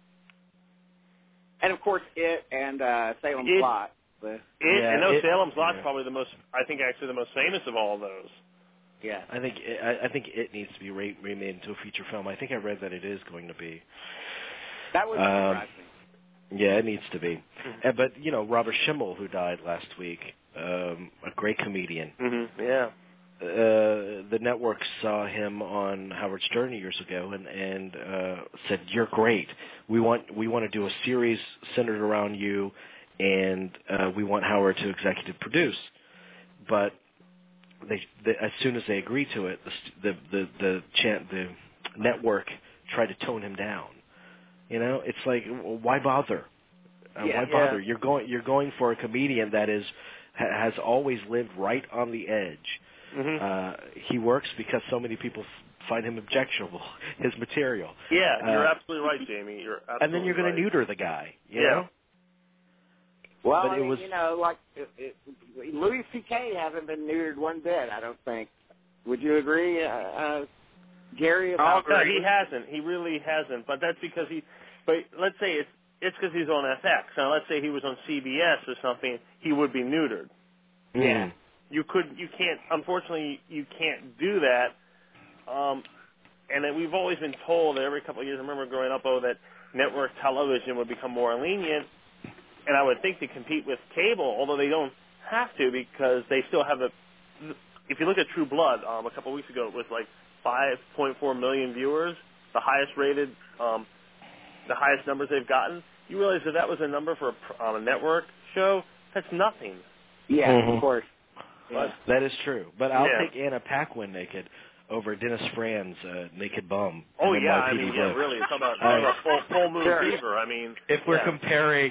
And of course, It and Salem's Lot. Salem's Lot's probably the most famous of all of those. Yeah, I think it needs to be remade into a feature film. I think I read that it is going to be. That would surprise me. Yeah, it needs to be. But Robert Schimmel, who died last week, a great comedian. Mm-hmm. Yeah. The network saw him on Howard Stern years ago and said, "You're great. We want to do a series centered around you, and we want Howard to executive produce." But they as soon as they agreed to it, the network tried to tone him down. It's like, why bother? Why bother? You're going for a comedian that has always lived right on the edge. Mm-hmm. He works because so many people find him objectionable, his material. Yeah, you're absolutely right, Jamie. You're absolutely and then you're going to neuter the guy. You know? Well, but Louis C.K. hasn't been neutered one bit, I don't think. Would you agree, Gary? He hasn't. He really hasn't. But that's because But let's say it's because he's on FX. Now, let's say he was on CBS or something, he would be neutered. Yeah. Unfortunately, you can't do that. And then we've always been told that every couple of years, I remember growing up, that network television would become more lenient. And I would think to compete with cable, although they don't have to because they still have if you look at True Blood, a couple of weeks ago, it was like 5.4 million viewers, the highest rated, the highest numbers they've gotten. You realize that was a number for a network show? That's nothing. Yeah, of course. Yeah. That is true. But I'll take Anna Paquin naked over Dennis Franz naked bum. Oh, yeah, really. It's about full moon fever. I mean, if we're comparing,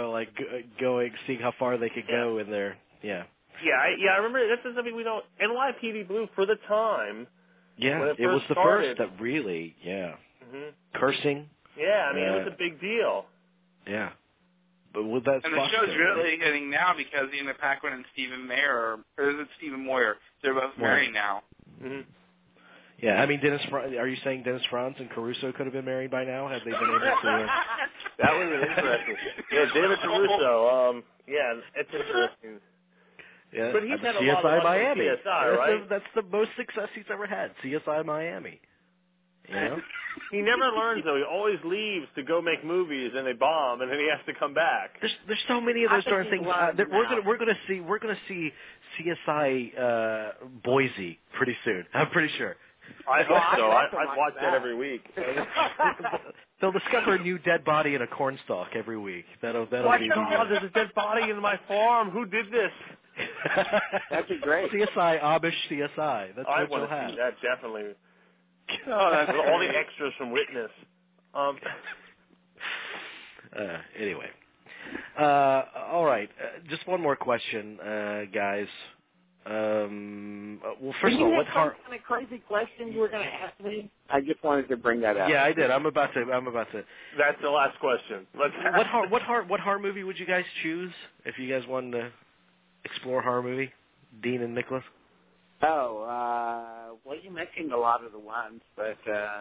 seeing how far they could go in their, Yeah, I remember that's something we don't. NYPD Blue for the time. Yeah, when it was the started, first that really, cursing. Yeah, I mean, it was a big deal. Yeah. But with that, and the show's really hitting now because Anna Paquin and Stephen Moyer, or is it Stephen Moyer? They're both married now. Mm-hmm. Yeah, I mean, are you saying Dennis Franz and Caruso could have been married by now? Had they been able to? That would have been interesting. Yeah, David Caruso. It's interesting. Yeah, but he's had a CSI lot of Miami. CSI, right? That's the most success he's ever had. CSI Miami. You know? He never learns, though. He always leaves to go make movies, and they bomb, and then he has to come back. There's so many of those darn things. We're gonna see CSI Boise pretty soon. I'm pretty sure. I hope so. I'd watch that every week. They'll discover a new dead body in a cornstalk every week. That'll be. God, there's a dead body in my farm. Who did this? That'd be great. CSI Amish CSI. That's I what you'll want to have. see that, definitely. Oh, that's all the extras from Witness. Anyway. All right. Just one more question, guys. Well, first of all, what kind of crazy question you were going to ask me? I just wanted to bring that up. Yeah, I did. I'm about to. That's the last question. What horror movie would you guys choose if you guys wanted to explore horror movie? Dean and Nicholas. Oh, well, you mentioned a lot of the ones, but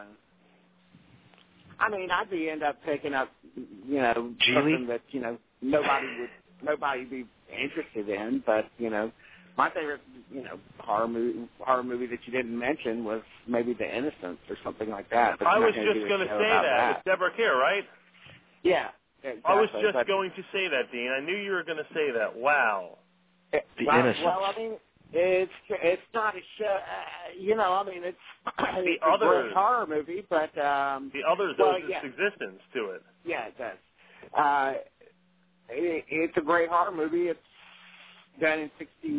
I mean, I'd end up picking up, something that nobody would be interested in, but my favorite, horror movie that you didn't mention was maybe The Innocents or something like that. I was just going to say that. It's Deborah Kerr, right? Yeah. Exactly. I was just going to say that, Dean. I knew you were going to say that. Wow. Innocents. Well, I mean, it's not a show. It's a great horror movie, but the others owes its existence to it. Yeah, it does. It's a great horror movie. It's done in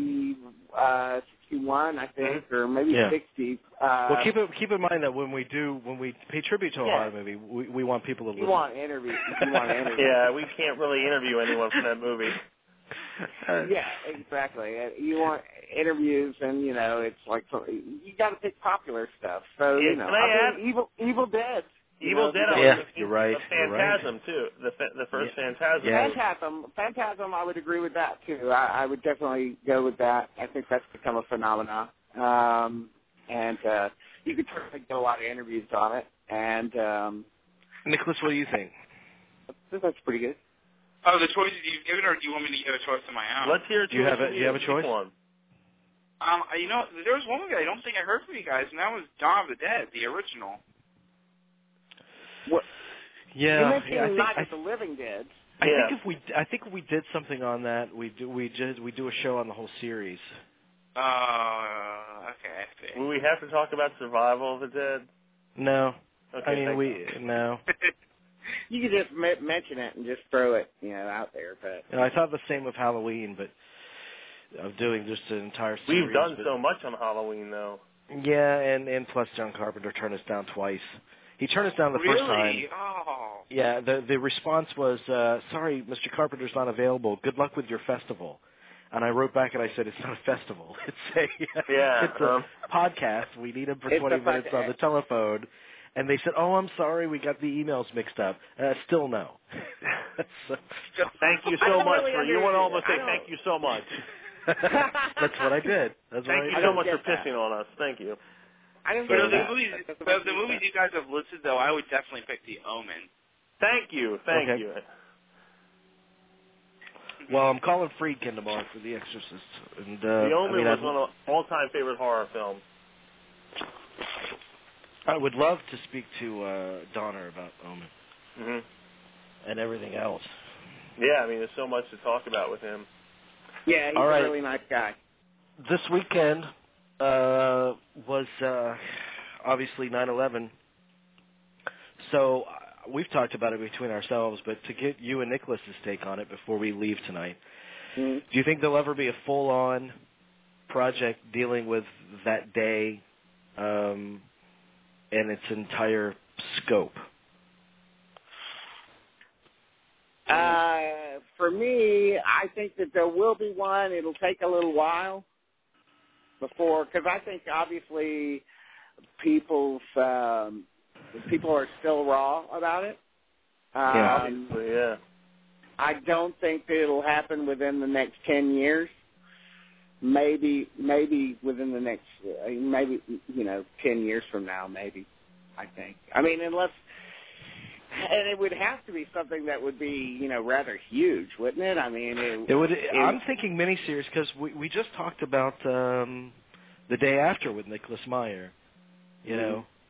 61, I think, or maybe 60. Well, keep in mind that when we pay tribute to a horror movie, we want people to listen. You want interviews. Yeah, we can't really interview anyone from that movie. Yeah, exactly. You want interviews, and it's like you got to pick popular stuff. So Evil Dead. Evil Dead. You're right. Phantasm too. The first Phantasm. Yeah. Phantasm. I would agree with that too. I would definitely go with that. I think that's become a phenomenon, and you could certainly get a lot of interviews on it. And Nicholas, what do you think? I think that's pretty good. Oh, the choices you've given, or do you want me to give a choice of my own? Let's hear a choice. Do you have a choice? There was one movie I don't think I heard from you guys, and that was Dawn of the Dead, the original. What? Yeah, you mentioned Night of the Living Dead. I think if we did something on that, we do a show on the whole series. Okay, I see. Will we have to talk about Survival of the Dead? No. Okay, I mean, no. You could just mention it and just throw it, out there. But I thought the same with Halloween, but of doing just an entire series. We've done so much on Halloween, though. Yeah, and plus John Carpenter turned us down twice. He turned us down the first time. Really? Oh. Yeah, the response was, sorry, Mr. Carpenter's not available. Good luck with your festival. And I wrote back and I said, it's not a festival. It's a podcast. We need him for 20 minutes on the telephone. And they said, oh, I'm sorry, we got the emails mixed up. Still no. Thank you so much. You want to almost say thank you so much. That's what I did. Thank you so much for pissing on us. Thank you. I didn't the movies you guys have listed, though, I would definitely pick The Omen. Thank you. Thank you. Well, I'm calling Friedkin tomorrow for The Exorcist. And, The Omen was one of my all-time favorite horror films. I would love to speak to Donner about Omen. Mm-hmm. And everything else. Yeah, I mean, there's so much to talk about with him. Yeah, he's a really nice guy. This weekend was obviously 9/11. So we've talked about it between ourselves, but to get you and Nicholas's take on it before we leave tonight, do you think there'll ever be a full-on project dealing with that day and its entire scope? For me, I think that there will be one. It'll take a little while because I think obviously people are still raw about it. Obviously, yeah. I don't think that it'll happen within the next 10 years. Maybe within the next, 10 years from now, maybe, I think. I mean, and it would have to be something that would be, rather huge, wouldn't it? I mean, I'm thinking miniseries because we just talked about The Day After with Nicholas Meyer, you know.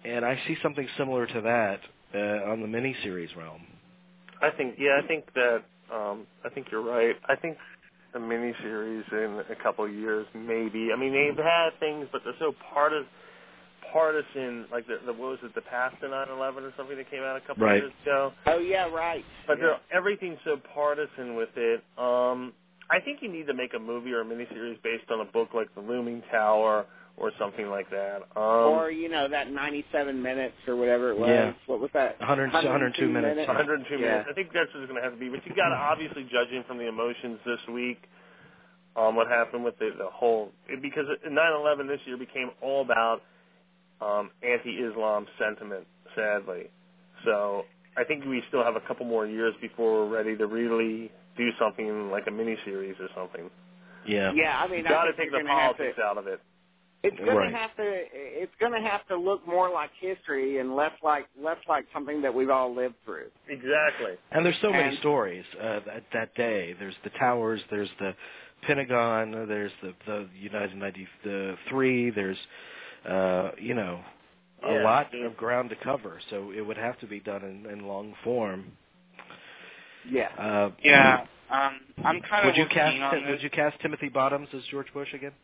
And I see something similar to that on the miniseries realm. I think you're right. I think a miniseries in a couple of years, maybe. I mean, they've had things, but they're so partisan, like what was it, The Path to 9/11 or something that came out a couple of years ago? Oh, yeah, right. But everything's so partisan with it. I think you need to make a movie or a miniseries based on a book like The Looming Tower or something like that. Or, that 97 minutes or whatever it was. Yeah. What was that? 102 minutes. 102 minutes. I think that's what it's going to have to be. But you got to obviously, judging from the emotions this week, what happened with the whole, because 9/11 this year became all about anti-Islam sentiment, sadly. So I think we still have a couple more years before we're ready to really do something like a miniseries or something. Yeah. Yeah, I mean, you got to take the politics out of it. It's going to have to. It's going to have to look more like history and less like something that we've all lived through. Exactly. And there's so many stories that day. There's the towers. There's the Pentagon. There's the United 93. There's a lot of ground to cover. So it would have to be done in long form. Yeah. I'm kind of. Would you cast Timothy Bottoms as George Bush again?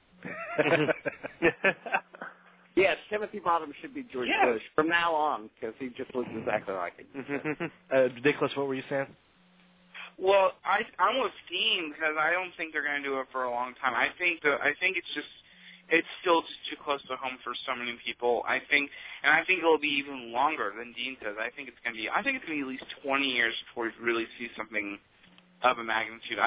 Yes, Timothy Bottoms should be George Bush from now on because he just looks exactly like him. Nicholas, what were you saying? Well, I'm with Dean because I don't think they're going to do it for a long time. I think it's still just too close to home for so many people. I think it'll be even longer than Dean says. I think it's going to be at least 20 years before we really see something of a magnitude.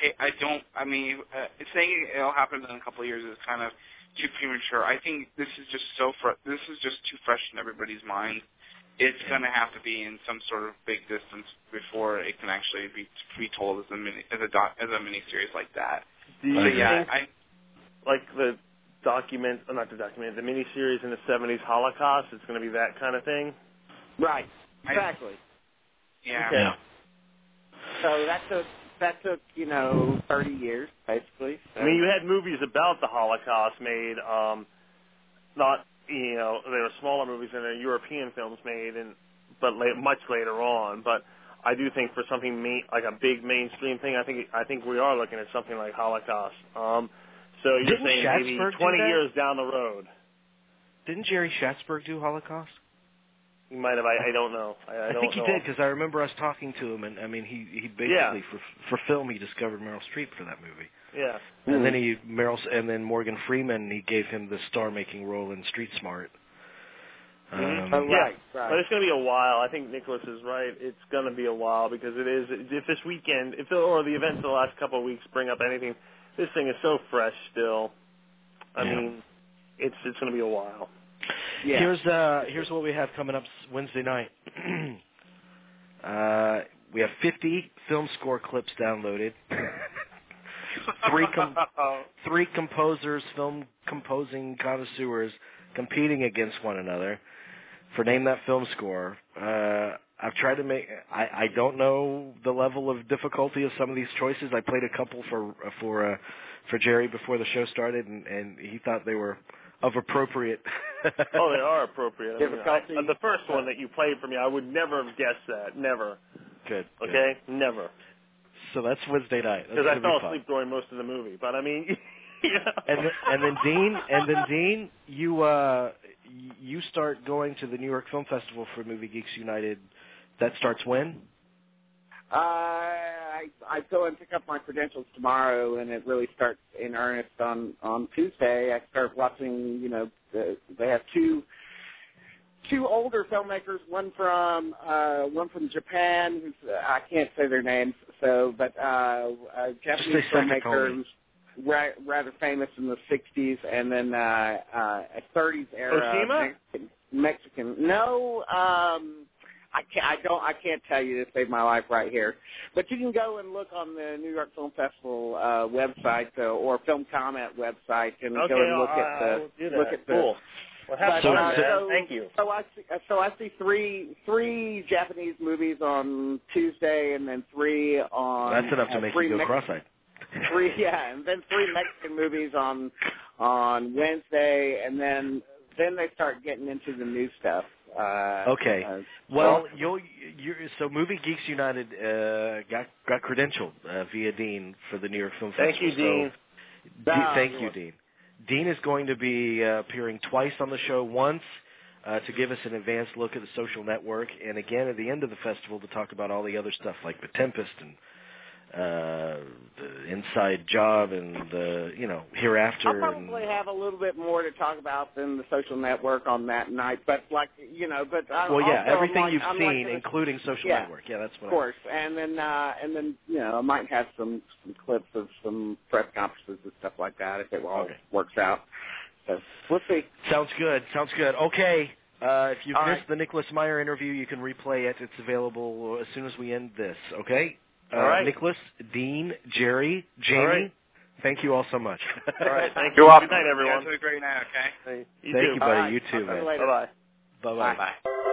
Saying it'll happen in a couple of years is kind of too premature. I think this is just too fresh in everybody's mind. It's going to have to be in some sort of big distance before it can actually be told as a miniseries like that. Do you think, like the miniseries in the 70s Holocaust, it's going to be that kind of thing? Right. Exactly. Yeah. Okay. So that took 30 years basically. So. I mean, you had movies about the Holocaust made, there were smaller movies and there were European films made, much later on. But I do think for something like a big mainstream thing, I think we are looking at something like Holocaust. So you're saying maybe 20 years down the road. Didn't Jerry Schatzberg do Holocaust? He might have. I don't know. I think he did because I remember us talking to him, and I mean, he basically for film he discovered Meryl Streep for that movie. Yeah. And then Morgan Freeman, he gave him the star-making role in Street Smart. Right. But it's going to be a while. I think Nicholas is right. It's going to be a while because it is. If this weekend, or the events of the last couple of weeks bring up anything, this thing is so fresh still. I mean, it's going to be a while. Yeah. Here's what we have coming up Wednesday night. We have 50 film score clips downloaded. Three composers, film composing connoisseurs, competing against one another for Name That Film Score. I've tried to make. I don't know the level of difficulty of some of these choices. I played a couple for Jerry before the show started, and he thought they were of appropriate. Oh, they are appropriate. Difficulty. The first one that you played for me, I would never have guessed that. Never. Good. Okay, never. So that's Wednesday night. Because I fell asleep during most of the movie. But I mean, and then Dean, you start going to the New York Film Festival for Movie Geeks United. That starts when? I go and pick up my credentials tomorrow, and it really starts in earnest on Tuesday. I start watching. They have two older filmmakers, one from Japan, who's I can't say their names, but a Japanese filmmaker who's rather famous in the 60s, and then a 30s era Mexican. No, I can't tell you to save my life right here, but you can go and look on the New York Film Festival website or Film Comment website and go and look at cool. Well, thank you. So I see three Japanese movies on Tuesday, and then three on. That's enough to make you go cross-eyed. And then three Mexican movies on Wednesday, and then then they start getting into the new stuff. Okay. Well, so Movie Geeks United got credentialed via Dean for the New York Film Festival. Thank you, Dean. Thank you, Dean. Dean is going to be appearing twice on the show, once to give us an advanced look at the Social Network, and again at the end of the festival to talk about all the other stuff like The Tempest and the Inside Job and the, Hereafter. I'll probably have a little bit more to talk about than the Social Network on that night, but everything you've seen, including Social Network. Yeah, that's what. Of course, and then I might have some clips of some press conferences and stuff like that if it all works out. So we'll see. Sounds good. Okay. If you've missed the Nicholas Meyer interview, you can replay it. It's available as soon as we end this. Okay. All right. Nicholas, Dean, Jerry, Jamie, right. Thank you all so much. All right, thank you. You're welcome. Good night, everyone. Have a great night, okay? You Thank too. you, buddy. Right. You too, man. Later. Bye-bye. Bye-bye. Bye.